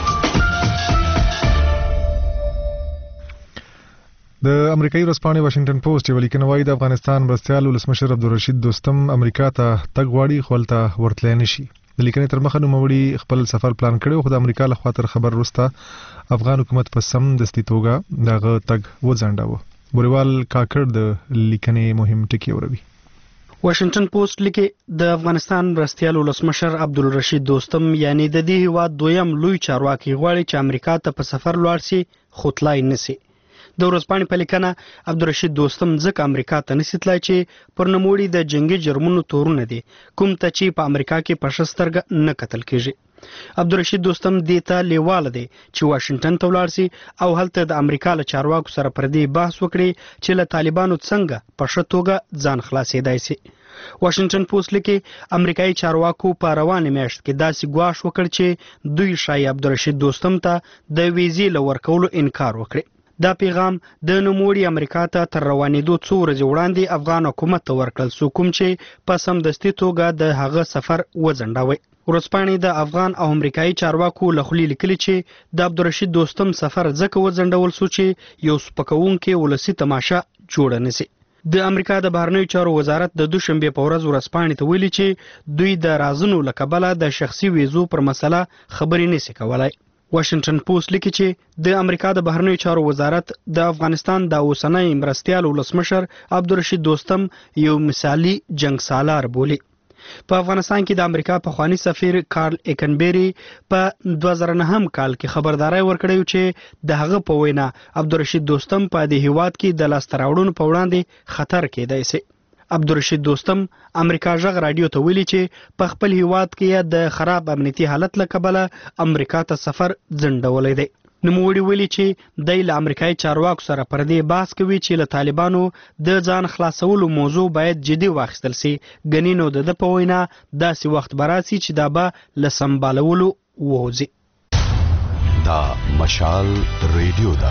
د امریکایي ورځپاڼې واشنگټن پوسټ یو لیکنه وايي د افغانستان مرستیال ولسمشر عبدالرشید دوستم امریکا ته تګ غواړي خو هلته ورتلی نشي. د لیکنې تر مخه نوموړي خپل سفر پلان کړی خو د امریکا لخوا تر خبر وروسته افغان حکومت په سم دستي توګه دغه تګ وځنډاوه. بوریوال کاکړ د لیکنې مهم ټکي اوروي. واشنگټن پوسټ لیکي د افغانستان مرستیال ولسمشر عبدالرشید دوستم یعنی د دې هیواد دویم لوی چارواکي غواړي چې امریکا ته په سفر لاړ شي خو تلای نشي. د ورځپاڼې په لیکنه عبدالرشید دوستم ځکه امریکا ته نشي تلای چې پر نوموړي د جنگي جرمونو تورونه دي کوم ته چې په امریکا کې په ښه سترګه نه کتل کیږي. عبدالرشید دوستم دې ته لیواله دی چې واشنگټن ته ولاړ سي او هلته د امریکا له چارواکو سره پر دې بحث وکړي چې له طالبانو څنګه په ښه توګه ځان خلاصېدای سي. واشنگټن پوسټ لیکي امریکایي چارواکو په روانه میاشت کې داسې ګواښ وکړ چې دوی شای عبدالرشید دوستم ته د ویزې له ورکولو انکار وکړي. دا پیغام د نوموړي امریکا ته تر روانېدو څو ورځې وړاندې افغان حکومت ته ورکړل سو کوم چې په سمدستي توګه د هغه سفر وځنډاوه. ورځپاڼې د افغان او امریکایي چارواکو له خولې لیکلي چې د عبدالرشید دوستم سفر ځکه وځنډول سو چې یو سپکوونکې ولسي تماشه جوړه نشي. د امریکا د بهرنیو چارو وزارت د دوشنبه په ورځ ورځپاڼې ته ویلي چې دوی د رازونو له کبله د شخصي ویزو پر مسله خبرې نشي کولای. واشنگټن پوسټ لیکي چې د امریکا د بهرنیو چارو وزارت د افغانستان د اوسنۍ مرستیال ولسمشر عبدالرشید دوستم یو مثالي جنگ سالار بولي. په افغانستان کې د امریکا پخوانی سفیر کارل ایکنبری په دوه زره نهم کال کې خبرداري ورکړی چې د هغه په وینا عبدالرشید دوستم په دې هیواد کې د لاس تراوړونو په وړاندې خطر کېدای شي. عبدالرشید دوستم امریکا ژغ رادیو ته ویلي چې په خپل هیواد کې د خراب امنیتي حالت له کبله امریکا ته سفر ځنډولی دی. نوموړي ویلي چې دی له امریکایي چارواکو سره پر دې بحث کوي چې له طالبانو د ځان خلاصولو موضوع باید جدي واخیستل سي. ګنې نو د ده په وینا داسې وخت به راسي چې دا به له سمبالولو ووځي. دا مشال ریډیو ده.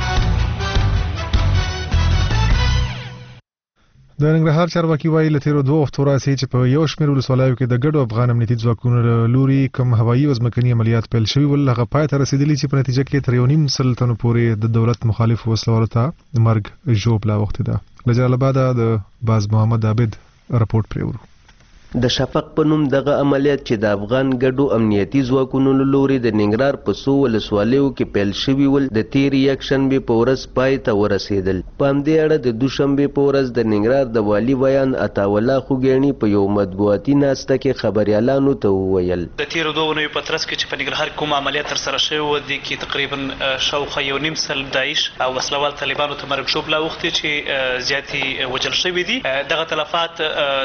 د ننګرهار چارواکي وایي له تیرو دوه هفتو راځي چې په یو شمېر ولسوالیو کې د ګډو افغان امنیتي ځواکونو له لوري کوم هوایي او ځمکني عملیات پیل شوي ول هغه پای ته رسېدلي چې په نتیجه کې تر یو نیم سل تنو پورې د دولت مخالفو وسلوالو ته مرګ ژوبله اوښتې ده. له جلال آباده د باز محمد عابد رپورټ پرې ورو. د شفق په نوم دغه عملیات چې د افغان ګډو امنیتي ځواکونو له لوري د ننګرهار په څو ولسوالیو کې پیل شوي ول د تېرې یکشنبې په ورځ پای ته ورسېدل. په همدې اړه د دوشنبې په ورځ د ننګرهار د والي ویان عطاالله خوږیاڼي په یو مطبوعاتي ناسته کې خبریالانو ته وویل د تېرو دوه اونیو په ترڅ کې چې په ننګرهار کوم عملیات ترسره شوي و دې کې تقریبا شاوخوا یو نیم سل داعش او وسلوال طالبانو ته مرګ ژوبله اوښتې چې زیاتې وژل شوي دي. دغه تلفات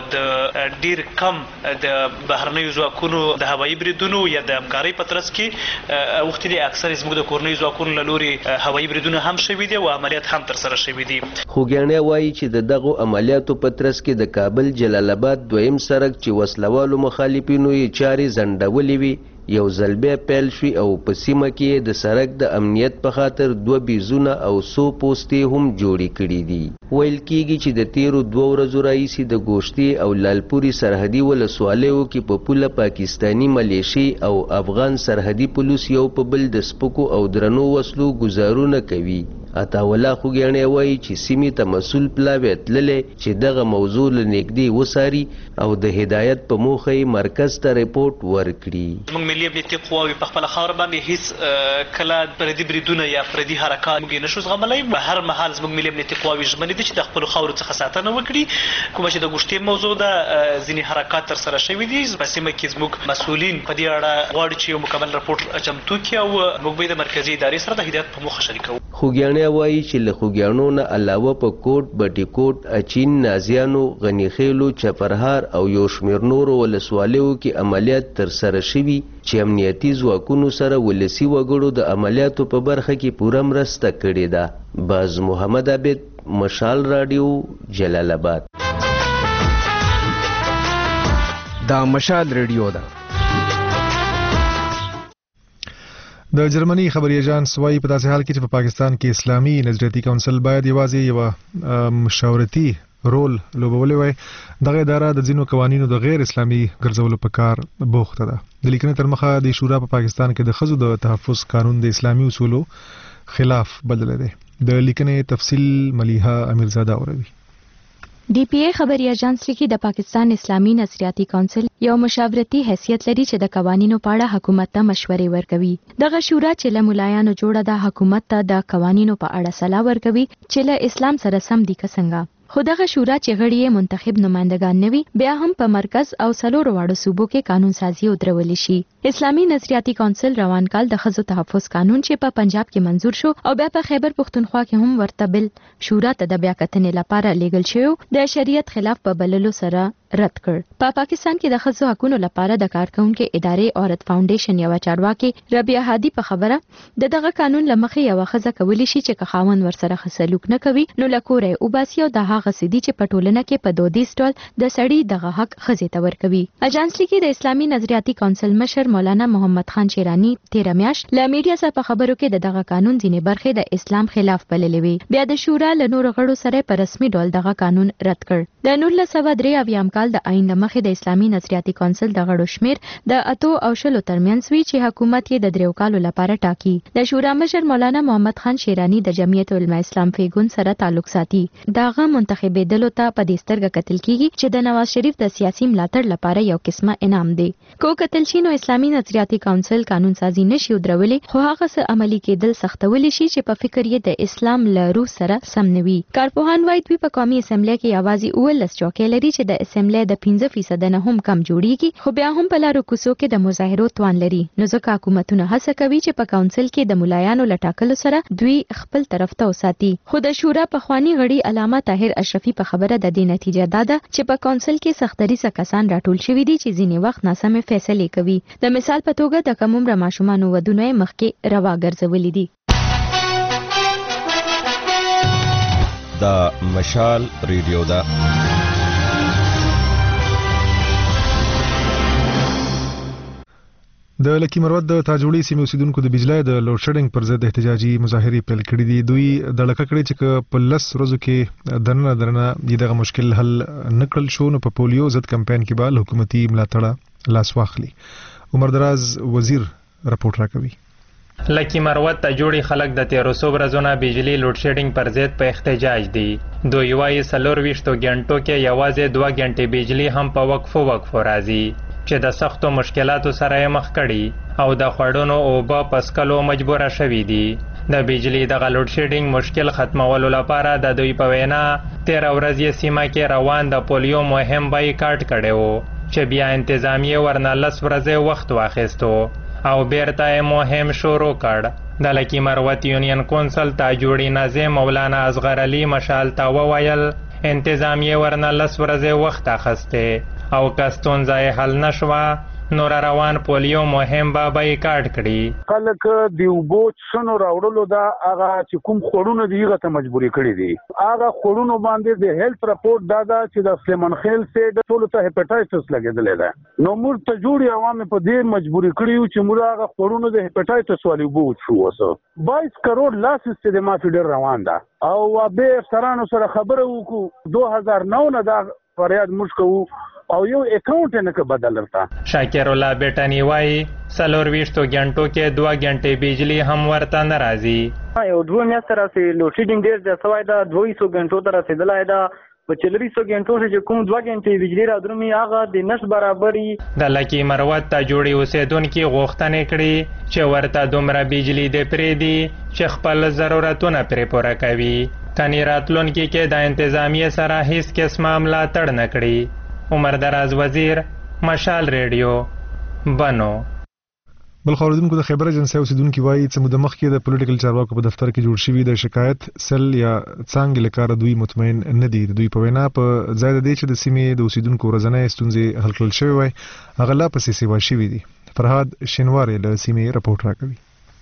د ډېر کم د بهرنیو ځواکونو د هوایي بریدونو یا د همکارۍ په ترڅ کې اوښتي دي. اکثر زموږ د کورنیو ځواکونو له لوري هوایي بریدونه هم شوي دي او عملیات هم ترسره شوي دي. خوږیاڼي وایي چې د دغو عملیاتو په ترڅ کې د کابل جلال آباد دویم سړک چې وسلوالو مخالفینو یې چارې ځنډولې وي یو ځل بیا پیل شوي او په سیمه کې د سړک د امنیت په خاطر دوه بیزونه او څو پوستې هم جوړې کړي دي. ویل کېږي چې د تیرو دوه ورځو راهیسې د ګوشتي او لالپوري سرحدي ولسوالیو کې په پوله پاکستاني ملیشې او افغان سرحدي پولیس یو په بل د سپکو او درنو وسلو ګزارونه کوي. عطاالله خوږیاڼي وایي چې سیمې ته مسؤل پلاوی تللی چې دغه موضوع له نږدې وڅاري او د هدایت په موخه یې مرکز ته رپورټ ورکړي. زموږ ملي امنیتي قواوې په خپله خاوره باندې هیڅ کله پردي بریدونه یا پردي حرکات موږ یې نشو زغملی. هر مهال زموږ ملي امنیتي قواوې ژمنې دي چې د خپلو خاورو څخه ساتنه وکړي. کومه چې د ګوشتې موضوع ده ځینې حرکات ترسره شوي دي. په سیمه کې زموږ مسؤلین په دې اړه غواړي چې یو مکمل رپورټ چمتو کړي او موږ به د مرکزي ادارې سره د هدایت په موخه شریکوو. خوګیاڼیا وایي چې له خوګیاڼو نه علاوه په کوټ بټي کوټ اچین نازیانو غنی خیلو چپرهار او یو شمېر نورو ولسوالیو کې عملیات ترسره شوي چې امنیتي ځواکونو سره ولسي وګړو د عملیاتو په برخه کې پوره مرسته کړې ده. باز محمد عابد، مشال رادیو، جلال آباد. دا مشال رادیو ده. د جرمني خبري ایجانس وايي په داسې حال کې چې په پاکستان کې اسلامي نظریاتي کونسل باید یوازې یو مشاورتي رول لوبولې وای. دغه اداره د ځینو قوانینو د غیر اسلامي ګرځولو په کار بوخته ده. د لیکنې تر مخه د شورا په پاکستان کې د ښځو د تحفظ قانون د اسلامي اصولو خلاف بدل دی. د لیکنې تفصیل ملیحه امیرزاده اوروي. ډي پی اے خبري اژانس لیکي د پاکستان اسلامي نظریاتي کونسل یو مشاورتي حیثیت لري چې د قوانینو په اړه حکومت ته مشورې ورکوي. دغه شورا چې له ملایانو جوړه ده حکومت ته د قوانینو په اړه صلاح ورکوي چې له اسلام سره سم دي که څنګه. خو دغه شورا چې غړي یې منتخب نمائندگان نه وي بیا هم په مرکز او څلورو واړو صوبو کې قانون سازي ودرولې شي. اسلامي نظریاتي کونسل روان کال د ښځو تحفظ قانون چې په پنجاب کې منزور شو او بیا په خیبر پښتونخوا کې هم ورته بل شورا ته د بیا کتنې لپاره لیږل شوی د شریعت خلاف په بللو سره رد کړ. په پاکستان کې د ښځو حقوقو لپاره د کارکونکو ادارې عورت فاونډیشن یو چارواکي ربیع هادي په خبره د دغه قانون لمخې یو ښځه کولی شي چې که خاوند ورسره ښه سلوک نه کوي نو له کوره وباسي او د هغه سدي چې په ټولنه کې په دودیز ډول د سړي دغه حق ښځې ته ورکوي. اژانس لیکي د اسلامي نظریاتي کونسل مشر مولانا محمد خان شیرانی تیره میاشت له میډیا سره په خبرو کې د دغه قانون ځینې برخې د اسلام خلاف بللې وي. بیا د شورا له نورو غړو سره په رسمي ډول دغه قانون رد کړ. د نولس سوه درې اویایم کال د عین مخې د اسلامي نظریاتي کونسل د غړو شمیر د اتو او شلو ترمنځ وی چې حکومت یې د دریو کالو لپاره ټاکي. د شورا مشر مولانا محمد خان شیرانی د جمعیت علماء اسلام فیګون سره تعلق ساتي. دغه منتخبېدلو ته په دې سترګه کتل کیږي چې د نواز شریف د سیاسي ملاتړ لپاره یو قسمه انعام دی. کو کتل شي نو اسلامي نظریاتي کونسل قانون سازي نشي ودرولي خو هغه څه عملي کېدل سختول شي چې په فکر یې د اسلام له روح سره سم نه وي. کارپوهان وایي دوی په قومي اسمبلی کې یوازې اولس چوکۍ لري چې د اسمبلی د پنځه فیصد نه هم کم جوړیږي خو بیا هم په لارو کوڅو کې د مظاهرو توان لري. نو ځکه حکومتونه هڅه کوي چې په کونسل کې د ملایانو لټاکلو سره دوی خپل طرف ته وساتي. خو د شورا په خواني غړي علامه طاهر اشرفي په خبره د دې نتیجه دا ده چې په کونسل کې سختري څخه کسان راټول شوي دي چې ځینې وخت ناسمې فیصلې کوي. د مثال په توګه د کم عمره ماشومانو ودونه مخکې روا ګرځولې دي. دا مشال ریډیو ده. د لکی مروت د تاجوړي سیمې اوسیدونکو د بجلی د لوډ شیډینګ پر ضد احتجاجي مظاهرې پیل کړې دي. دوی د لکه کړي چې په لس ورځو کې درنه درنه دغه مشکل حل نکړل شو نو په پولیو ضد کمپاین کې به حکومتي ملاتړ لاس واخلي. عمر دراز وزیر رپورټ راکوي. لکی مروت ته جوړي خلک د تیرو سو ورځونه بجلی لوډ شیډینګ پر ضد په احتجاج دي. دوی وايي څلور ویشتو غنټو کې یوازې دوه غنټې بجلی هم په وقفو وقفو راځي چې د سختو مشکلاتو سره یې مخ کړي او د خوړونو اوبه پسکلو مجبوره شوي دي. د بجلی دغه لوډ شیډینګ مشکل ختمولو لپاره د دوی په وینا تیره ورځ یې سیمه کې روان د پولیو مهم بایکاټ کړی و چې بیا انتظامیه ورنه لس ورځې وخت واخیستو او بیرته یې مهم شروع کړ. د لکی مروت یونین کونسل تاجوړي ناظم مولانا اصغر علي مشال ته وویل انتظامیه ورنه لس ورځې وخت اخیستی او که ستونزه یې حل نشوه نو را روان پولیو مهم به بایکاټ کړي. خلک د اوبو څښلو راوړلو دا هغه چې کوم خوړونه دي هغه ته مجبوري کړي دي. هغه خوړونو باندې د هیلث رپورټ دا ده چې د سلیمان خیل سیډ ټولو ته هیپاټایټس لګېدلی ده. نو موږ ته جوړې عوام په دې مجبوري کړي یو چې موږ هغه خوړونو د هیپاټایټس والي اوبه وڅښو. اوس بایس کروڑ لاس استدمافي ډېر روان ده او به افسرانو سره خبره وکړو دو هزار نو نه دا فریاد موږ کوو او یو اکاونټ نه کې بدل ورته. شاکر الله بیٹانی وای څلور ویشتو غنټو کې دوه غنټې بجلی هم ورته نه راځي. یو دوه میاشتې راسي لوډ شیډینګ ډېر زیات شوی ده. دوه سوه غنټو ته رسېدلی ده. په چلوېښتو غنټو چې کوم دوه غنټې بجلی رادرومي هغه د نس برابري. د لکی مروت ته جوړي اوسېدونکي غوښتنې کړي چې ورته دومره بجلی دې پرېږدي چې خپل ضرورتونه پرې پوره کوي. کني راتلونکي کې د انتظامیې سره هیڅ قسمه ملاتړ نه کړي. عمر دراز وزیر، مشال ریډیو، بنو. بل خوردونکو د خیبر ایجنسی اوسیدونکو وایي چې موده مخکې د پولیټیکل چارواکو په دفتر کې جوړ شوی د شکایت سل یا څنګه لکاره دوی مطمئن نه دي. دوی په وینا په ځای د دې چې د سیمې د اوسیدونکو ورځنۍ ستونزې حل کړل شوی وای هغه لا پسې سیوا شوی دي. فرهاد شینواری له سیمې رپورټ راکوي.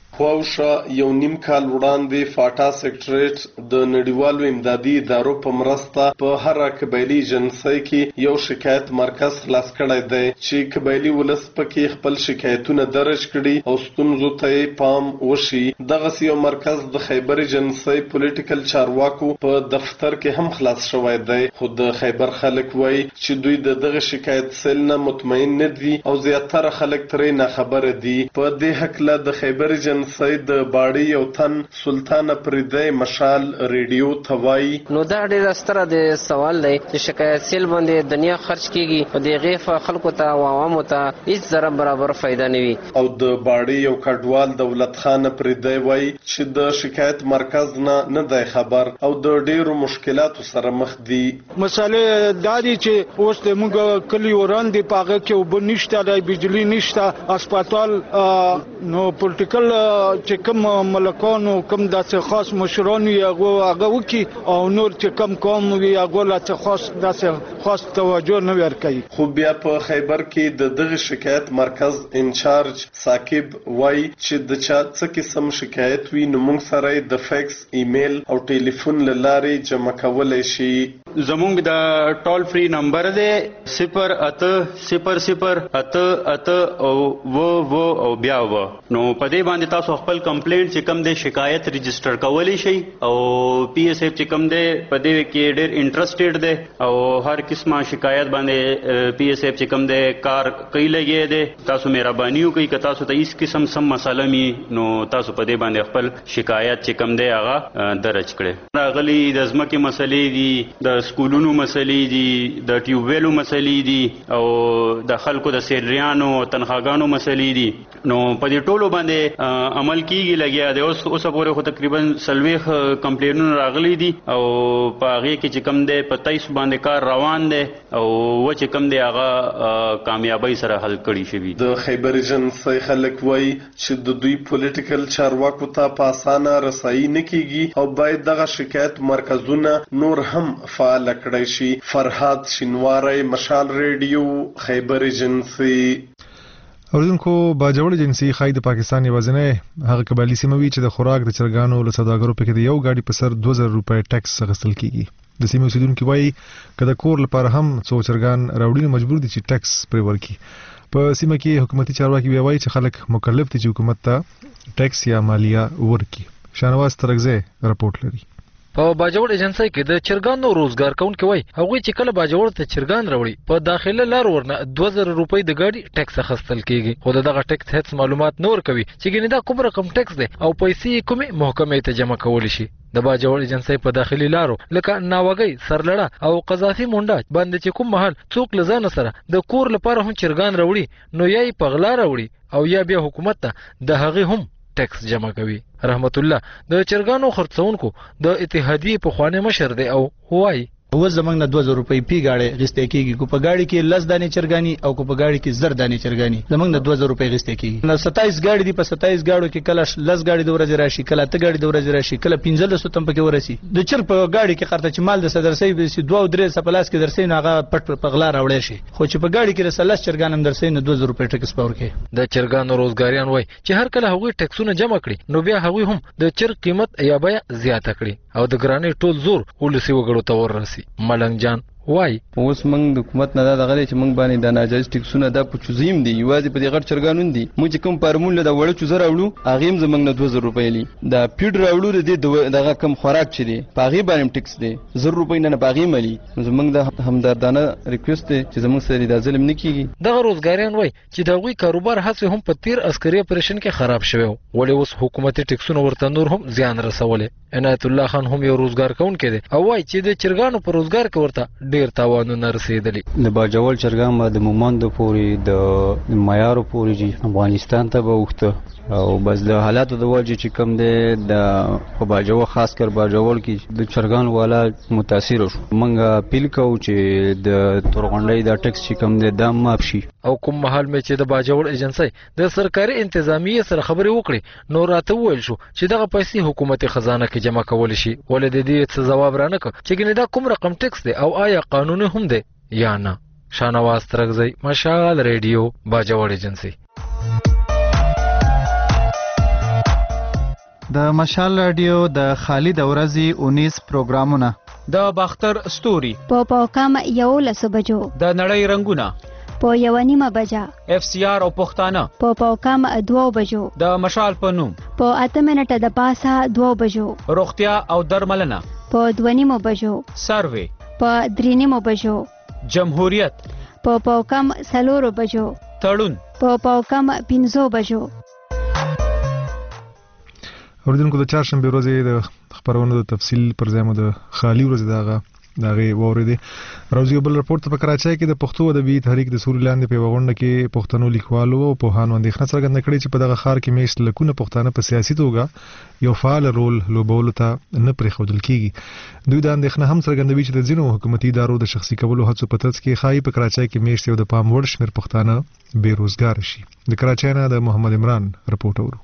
خواوشا یو نیم کال وړاندې فاټا سیکټریټ د نړیوالو امدادي ادارو په مرسته په هر قبایلي ایجنسی کې یو شکایت مرکز خلاص کړی دی چې قبایلي ولس پکې خپل شکایتونه درج کړي او ستونزو ته پام وشي. دغه یو مرکز د خیبر ایجنسی پولیټیکل چارواکو په دفتر کې هم خلاص شوی دی، خو د خیبر خلک وایي چې دوی د دغه شکایت سیل نه مطمئن نه دي او زیاتره خلک ترې نه خبره دي. په دې هکله د خیبر ایجنسی سید باړی یو تن سلطان پردی مشال ریډیو توای نو دا ډیر ستره د سوال دی چې شکایت سیل باندې دنیا خرج کیږي او د غیف خلکو ته او عوامو ته هیڅ ذره برابر فائدہ نه وي. او د باړی یو کډوال دولت خان پردی وای چې د شکایت مرکز نه نه دی خبر او د ډیرو مشکلاتو سره مخ دي. مساله دا دي چې اوس د موږ کلی وران دی پاغه کې وب نشته، د بجلی نشته، هسپتال نو پولیټیکل چې کوم ملکانو کوم داسې خاص مشرانو یغه هغه وکي او نور چې کوم کوم وی هغه لا څه خاص داسې خاص توجه نه ورکړي. خو بیا په خیبر کې د دغه شکایت مرکز انچارج ثاقب وای چې د چا څه قسم شکایت وي نو موږ سره د فیکس ایمیل او ټلیفون لارې جمع کولای شي. زموږ د ټول فری نمبر دی صفر اته صفر صفر اته اته او و و او بیا و. نو په دې باندې تاسو خپل کمپلینټ چې کوم دی شکایت رجسٹر کولی شي او پی ایس ایف چې کوم دی په دې کې ډېر انټرسټډ دی او هر قسمه شکایت باندې پی ایس ایف چې کوم دی کار کوي لګي دی. تاسو مهرباني وکړئ که تاسو ته هیڅ قسم سم مسله می نو تاسو په دې باندې خپل شکایت چې کوم دی هغه درج کړئ. راغلي د ځمکې مسلې دي، د سکولونو مسلې دي، د ټیوبویلو مسلې دي او د خلکو د سیلریانو تنخواګانو مسلې دي. نو په دې ټولو باندې عمل کیږي لګیا دی. اوس اوس پورې خو تقریبا سلويخ کمپلینونه راغلي دي او په هغه کې چې کم دی په تیس باندې کار روان دی او و چې کم دی هغه کامیابی سره حل کړي شوی. د خیبر ایجنسی خلک وایي چې د دوی پولیټیکل چارواکو ته په اسانه رسایي نه کیږي او باید دغه شکایت مرکزونه نور هم فعال کړی شي. فرهاد شینواری مشال ریډیو خیبر ایجنسی. اوردونکو باجوړ ایجنسی خای د پاکستان یوازینی هغه قبایلی سیمه وی چې د خوراک د چرګانو له سوداګرو پکې د یو غاډي په سر دوه زره روپۍ ټیکس اخیستل کیږي. د سیمې اوسیدونکو وایي چې د کور لپاره هم څو چرګان راوړي مجبور دي چې ټیکس پرې ورکړي. په سیمه کې حکومتي چارواکي وایي چې خلک مکلف دي چې حکومت ته ټیکس یا مالیه ورکړي. شانواز ترغزه رپورټ لري. په باجوړ ایجنسی کې د چرګانو روزګار کوونکي وای هغه چې کله باجوړ ته چرګان راوړي په داخله لار ورنه دوه زره روپۍ د ګاډي ټیکس اخیستل کیږي. خو دغه ټیکس هیڅ معلومات نه ورکوي چې ګینه دا کوم رقم ټیکس دی او پیسې کومه محکمې ته جمع کول شي. د باجوړ ایجنسی په داخلي لارو لکه ناوګي سرلړه او قذافي مونډه باندې چې کوم محل څوک لزان سره د کور لپاره هم چرګان راوړي نو یې پغلا راوړي او یا بیا حکومت ته د هغه هم ټیکس جمع کوي. رحمت الله د چرګانو خرڅونکو د اتحادیې په خوانه مشر دی او وای و زمنګ نه دوه زره روپۍ پی گاډي غستې کیږي کو په گاډي کې لس دانې چرګانی او کو په گاډي کې زر دانې چرګانی زمنګ نه دوه زره روپۍ غستې کیږي. نو ستایس گاډي دی په ستایس گاډو کې کله لس گاډي د ورځې راشي، کله ته گاډي د ورځې راشي، کله پنځه لس تم پکې ورسي. د چر په گاډي کې خرته چې مال د صدرسي به سي دوه او درې سپلاس کې درسي نه هغه پټ په غلا راوړې شي. خو چې په گاډي کې رسلس چرګان هم درسي نه دوه زره روپۍ ټکس پور کې. د چرګانو روزګاریان وای چې هر کله هغوی ټکسونه جمع کړي نو بیا هغوی هم د چر قیمت یا بیا زیاته کړي او د ګرانې ټول زور ولسی وګړو ته ورسي. ملنګ جان وای اوس موږ د حکومت نه دا دغه چې موږ باندې د ناجایز ټیکسونه د پچوزیم دي یوازې په دې غټ چرګانون دي. موږ کوم فارمول د وړو چوزر راوړو هغه هم زمنګ نه دوه زره روپۍ لې دا پیډ راوړو د دغه کم خوراک چي دي پاغي باندې ټیکس دي زر روپۍ نه پاغي ملي. زمنګ د همدردانه ریکوست دی چې زموږ سره د ظلم نه کیږي. دغه روزګاریان وای چې دغه کاروبار هڅه هم په تیر عسکري اپریشن کې خراب شوی ولې اوس حکومتي ټیکسونه ورته نور هم زیان رسولې. عنایت الله خان هم یو روزګار کوونکی دی او وای چې د چرګانو پر روزګار کې ورته ډیر تاوانونه رسیدلی. د باجوړ چرګان د مومند پورې د معیار پورې افغانستان ته به وخته او بس د حالاتو د وجه چې کم دی د باجوړ خاص کر باجوړ کې د چرګان والا متاثر شو. موږ اپیل کوو چې د تورغونډۍ د ټیکس چې کم دی دا معاف شي. او کوم محل مې چې د باجوړ ایجنسی د سرکاري انتظامیه سره خبرې وکړې نو راته وویل شو چې دغه پیسې حکومت خزانه کې جمع کول شي ولې د دې څه جواب رانکړ چې ګنې دا کوم رقم ټیکس دی او آیا قانوني هم دی یا نه. شانواز ترغزی، مشال ریډیو، باجوړ ایجنسی. د مشال رادیو د خالد اورزی اونیس پروګرامونه د باختر ستوري په پاوکام یو لسو بجو د نړۍ رنگونه په یو نیمه بجا اف سی آر او پښتانه په پاوکام دوه بجو د مشال په نوم په اته منټه د پاسه دوه بجو روغتیا او درملنه په دوه نیمه بجو سروې په درې نیمه بجو جمهوریت په پاوکام سلورو بجو تړون په پاوکام پنځو بجو. اوریدونکو د چهارشنبه ورځې د خبرونو د تفصیل پر ځای مو د خالی ورځې دغه دغه ووريدي راوځي بل رپورت په کراچۍ کې د پښتو ادبي تحریک د سوري لاندې په وغونډه کې پښتنو لیکوالو او پوهانو اندېښنه څرګنده کړې چې په دغه ښار کې میشت لکونه پښتانه په سیاسي توګه یو فعال رول لوبولو ته نه پرېښودل کیږي. دوی دا اندېښنه هم څرګندوي چې د ځینو حکومتي ادارو د شخصي کولو هڅو په ترڅ کې خایي په کراچۍ کې میشت یو د پام وړ شمېر پښتانه بې روزګار شي. د کراچۍ نه د محمد عمران رپورټ اورو.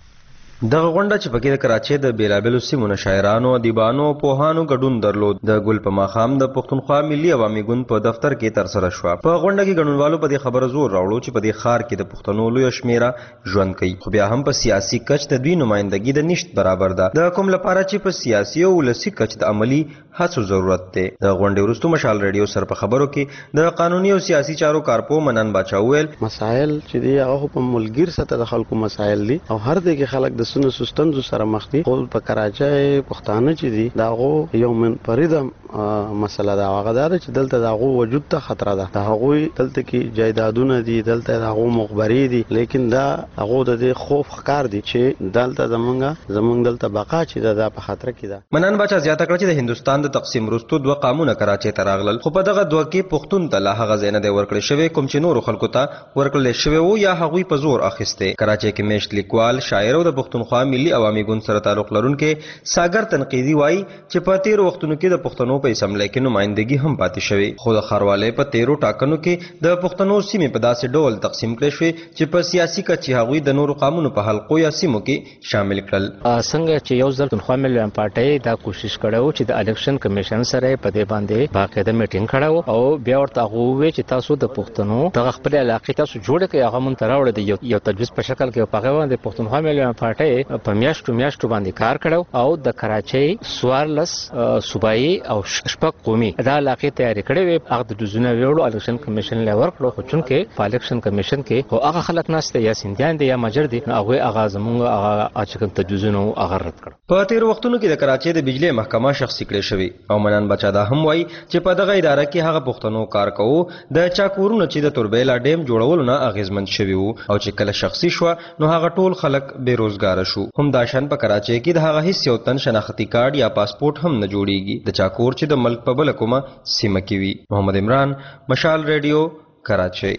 دغه غونډه چې پکې د کراچۍ د بیلابلو سیمو نه شاعرانو، ادیبانو او پوهانو ګډون درلود د ګل په ماښام د پښتونخوا ملي عوامي ګوند په دفتر کې ترسره شوه. په غونډه کې ګډونوالو په دې خبره زور راوړو چې په دې ښار کې د پښتنو لویه شمېره ژوند کوي، خو بیا هم په سیاسي کچ د دوی نمایندګي د نشت برابر ده، د کوم لپاره چې په سیاسي او ولسي کچ د عملي هڅو ضرورت دی. د غونډې وروسته مشال ریډیو سره په خبرو کې د قانوني او سیاسي چارو کارپو منان باچا وویل مسایل چې دی هغه په ملګر سطح د خلکو مسایل دي او هر دغه خلک د سونو سستندو سره مخ دي. خو په کراچۍ پښتانه چې دي داغه یو من پرېده مسله دا هغه دا چې دلته داغه وجود ته خطر ده. دا هغه دلته کې جایدادونه دي، دلته داغه مخبري دي، لیکن دا هغه د خوف ښکار دي چې دلته زمونږه زمونږ دلته بقا چې دا په خطر کې ده. منان باچا زیاته کړ چې د هندستان د تقسیم وروسته دوه قانون کراچۍ ته راغلل، خو په دغه دوه کې پښتون ته لا هغه ځای نه دی ورکړل شوی کوم چې نورو خلکو ته ورکړل شوی وو یا هغوی په زور اخیسته. کراچۍ کې میشت لیکوال، شاعر او د پښتونخوا ملي عوامي ګوند سره تعلق لرونکي ساګر تنقیدي وایي چې په تیر وختونو کې د پښتنو په اسمبلی کې نمائندګي هم پاتې شوی، خو د ښاروالۍ په تیرو ټاکنو کې د پښتنو سیمې په داسې ډول تقسیم کړې شوې چې په سیاسي کچ هغوی د نورو قانونو په حلقو یا سیمو کې شامل کړل. څنګه چې یو ځل پښتونخوا ملي پارټۍ دا کوشش کړو چې د الیکشن کمیشن سره په دې باندې باقاعده میټینګ کړو او بیا ورته هغه چې تاسو د پښتنو دغه خپل علاقې تاسو جوړ کړئ هغه مونږ ته راوړل دي یو تجویز په شکل کې په هغه باندې پښتونخوا ملي پارټۍ په میاشتو میاشتو باندې کار کړو او د کراچۍ سوارلس صوبایي او شپږ قومي دا علاقې تیار کړې وي. هغه د دوزونه ویړو الیکشن کمیشن له ورکړو خو چونکې په الیکشن کمیشن کې خو هغه خلک ناشته یا سندیان دي یا مجر دي هغه هغه زموږ هغه اچکن تجوزونه هغه رد کړ. په تیر وختونو کې د کراچۍ د بجلی محکمه شخصي کړې شوی او منان بچا دا هم وایي چې په دغه اداره کې هغه پښتنو کار کوو د چا کورونه چې د توربیلا ډیم جوړولو نه اغیزمن شوی وو او چې کله شخصي شو نو هغه ټول خلک بے روزګار شو. هم دا شان په کراچۍ کې د هغه هیڅ یو تن شناختی کارت یا پاسپورت هم نه جوړیږي د چا کور چې د ملک په بل کومه سیمه کې وي. محمد عمران، مشال ریډیو، کراچۍ.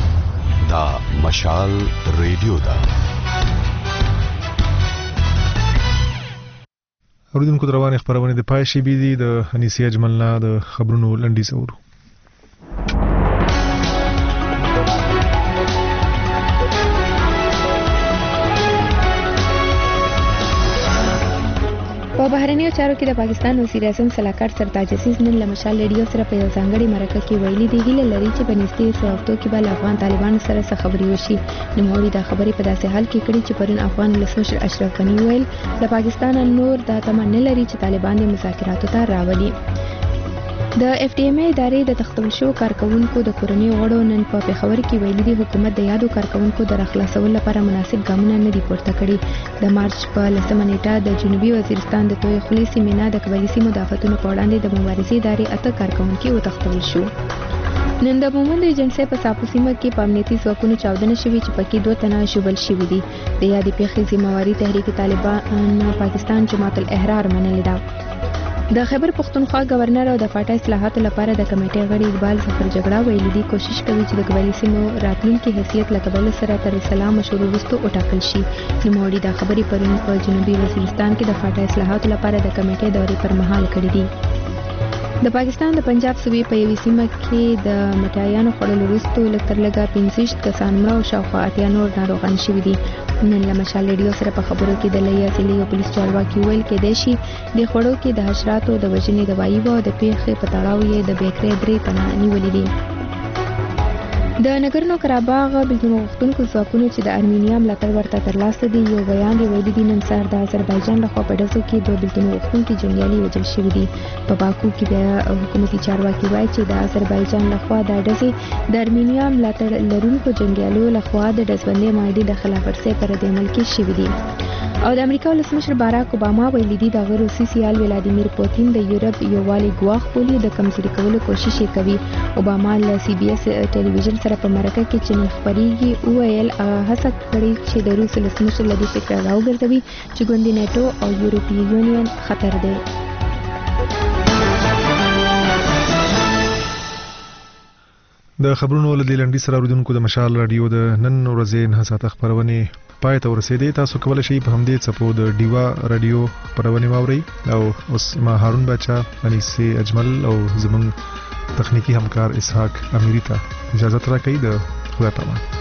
دا مشال ریډیو دا اوریدونکو دروازه خبرونه د پای شي بي دي د انیسي اجملنا د خبرونو لنډیز اورو. په بهرنیو چارو کې د پاکستان وزیر اعظم صلاحکار سرتاج عزیز نن له مشال ریډیو سره په یو ځانګړي مرکه کې ویلي دی هیله لري چې په نږدې څو هفتو کې به له افغان طالبانو سره څه خبرې وشي. نوموړي دا خبرې په داسې حال کې کړې چې پرون افغان ولسمشر اشرف غني ویل د پاکستان نور دا تمه نه لري چې طالبان د مذاکراتو ته راولي. د اف ډي ایم ای ادارې د تختول شو کارکونکو د کورنۍ غړو نن په پیښور کې ویلي دي حکومت د یادو کارکونکو د راخلاصولو لپاره مناسب ګامونه نه دي پورته کړي. د مارچ په لسمه نیټه د جنوبي وزیرستان د توی خلی سیمې نه د قبایلي سیمو د آفتونو په وړاندې د مبارزې ادارې اته کارکونکي وتښتول شو. نن د مومند ایجنسی په ساپو سیمه کې په امنیتي ځواکونو چاودنه شوې چې پکې دوه تنه ژوبل شوي دي. د یادې پیښې ذمہواري تحریک طالبان پاکستان جماعت الاحرار منلې ده. د خیبر پښتونخوا گورنر او د فاټا اصلاحاتو لپاره د کمیټې غړي اقبال ظفر جګړه ویلي دي کوشش کوي چې د قبایلي سیمو راتلونکي حیثیت له قبایلو سره تر سلام مشورو وروسته وټاکل شي. نوموړي دا خبرې پرون په جنوبي وزیرستان کې د فاټا اصلاحاتو لپاره د کمیټې دورې پر مهال کړې دي. د پاکستان د پنجاب صوبې په یوې سیمه کې د مټایانو خوړلو وروسته لږ تر لږه پنځه ویشت کسان مړه او شاوخوا اتیا نور ناروغان شوي دي. نن له مشال ریډیو سره په خبرو کې د لیا ضلعي او پولیس چارواکي ویل کېدای شي د خوړو کې د حشراتو د وژنې دوايي او د پیښې په تړاو یې د بیکرۍ درې تنه نیولي دي. د نګورنو کراباغ بېلتون غوښتونکو ځواکونو چې د ارمینیا ملاتړ ورته ترلاسه دي یو بیان یې ویلي دي نن سهار د آذربایجان لخوا په ډزو کې دوه بېلتون غوښتونکي جنګیالي وژل شوي دي. په باکو کې بیا حکومتي چارواکي وایي چې د آذربایجان لخوا دا ډزې د ارمینیا ملاتړ لرونکو جنګیالیو لخوا د ډزبندۍ معاهدې د خلاف ورزۍ پر رد عمل کې شوي دي. او د امریکا ولسمشر باراک اوباما ویلي دي د هغه روسي سیال ولادیمیر پوتین د یورپ یووالي ګواښ بولي د کمزوري کولو کوشش یې کوي. اوباما له سی بي اس ټلویزیون سره په مرکه کې چې نن خپرېږي وویل هڅه کړې چې د روس ولسمشر له دې فکره راوګرځوي چې ګوندې نیټو او یورپي یونین خطر دی. د خبرونو له دې لنډي سره اوریدونکو د مشال رادیو د نن ورځې نه ساعته خبرونه پای ته ورسېدې. تاسو کولی شئ په همدې څپو د ډیوا رادیو خبرونه واورئ. او اوس ما هارون بچا، انیسه اجمل او زمونږ تخنیکی همکار اسحاق امیری ته اجازه راکړئ. د خدای پامان.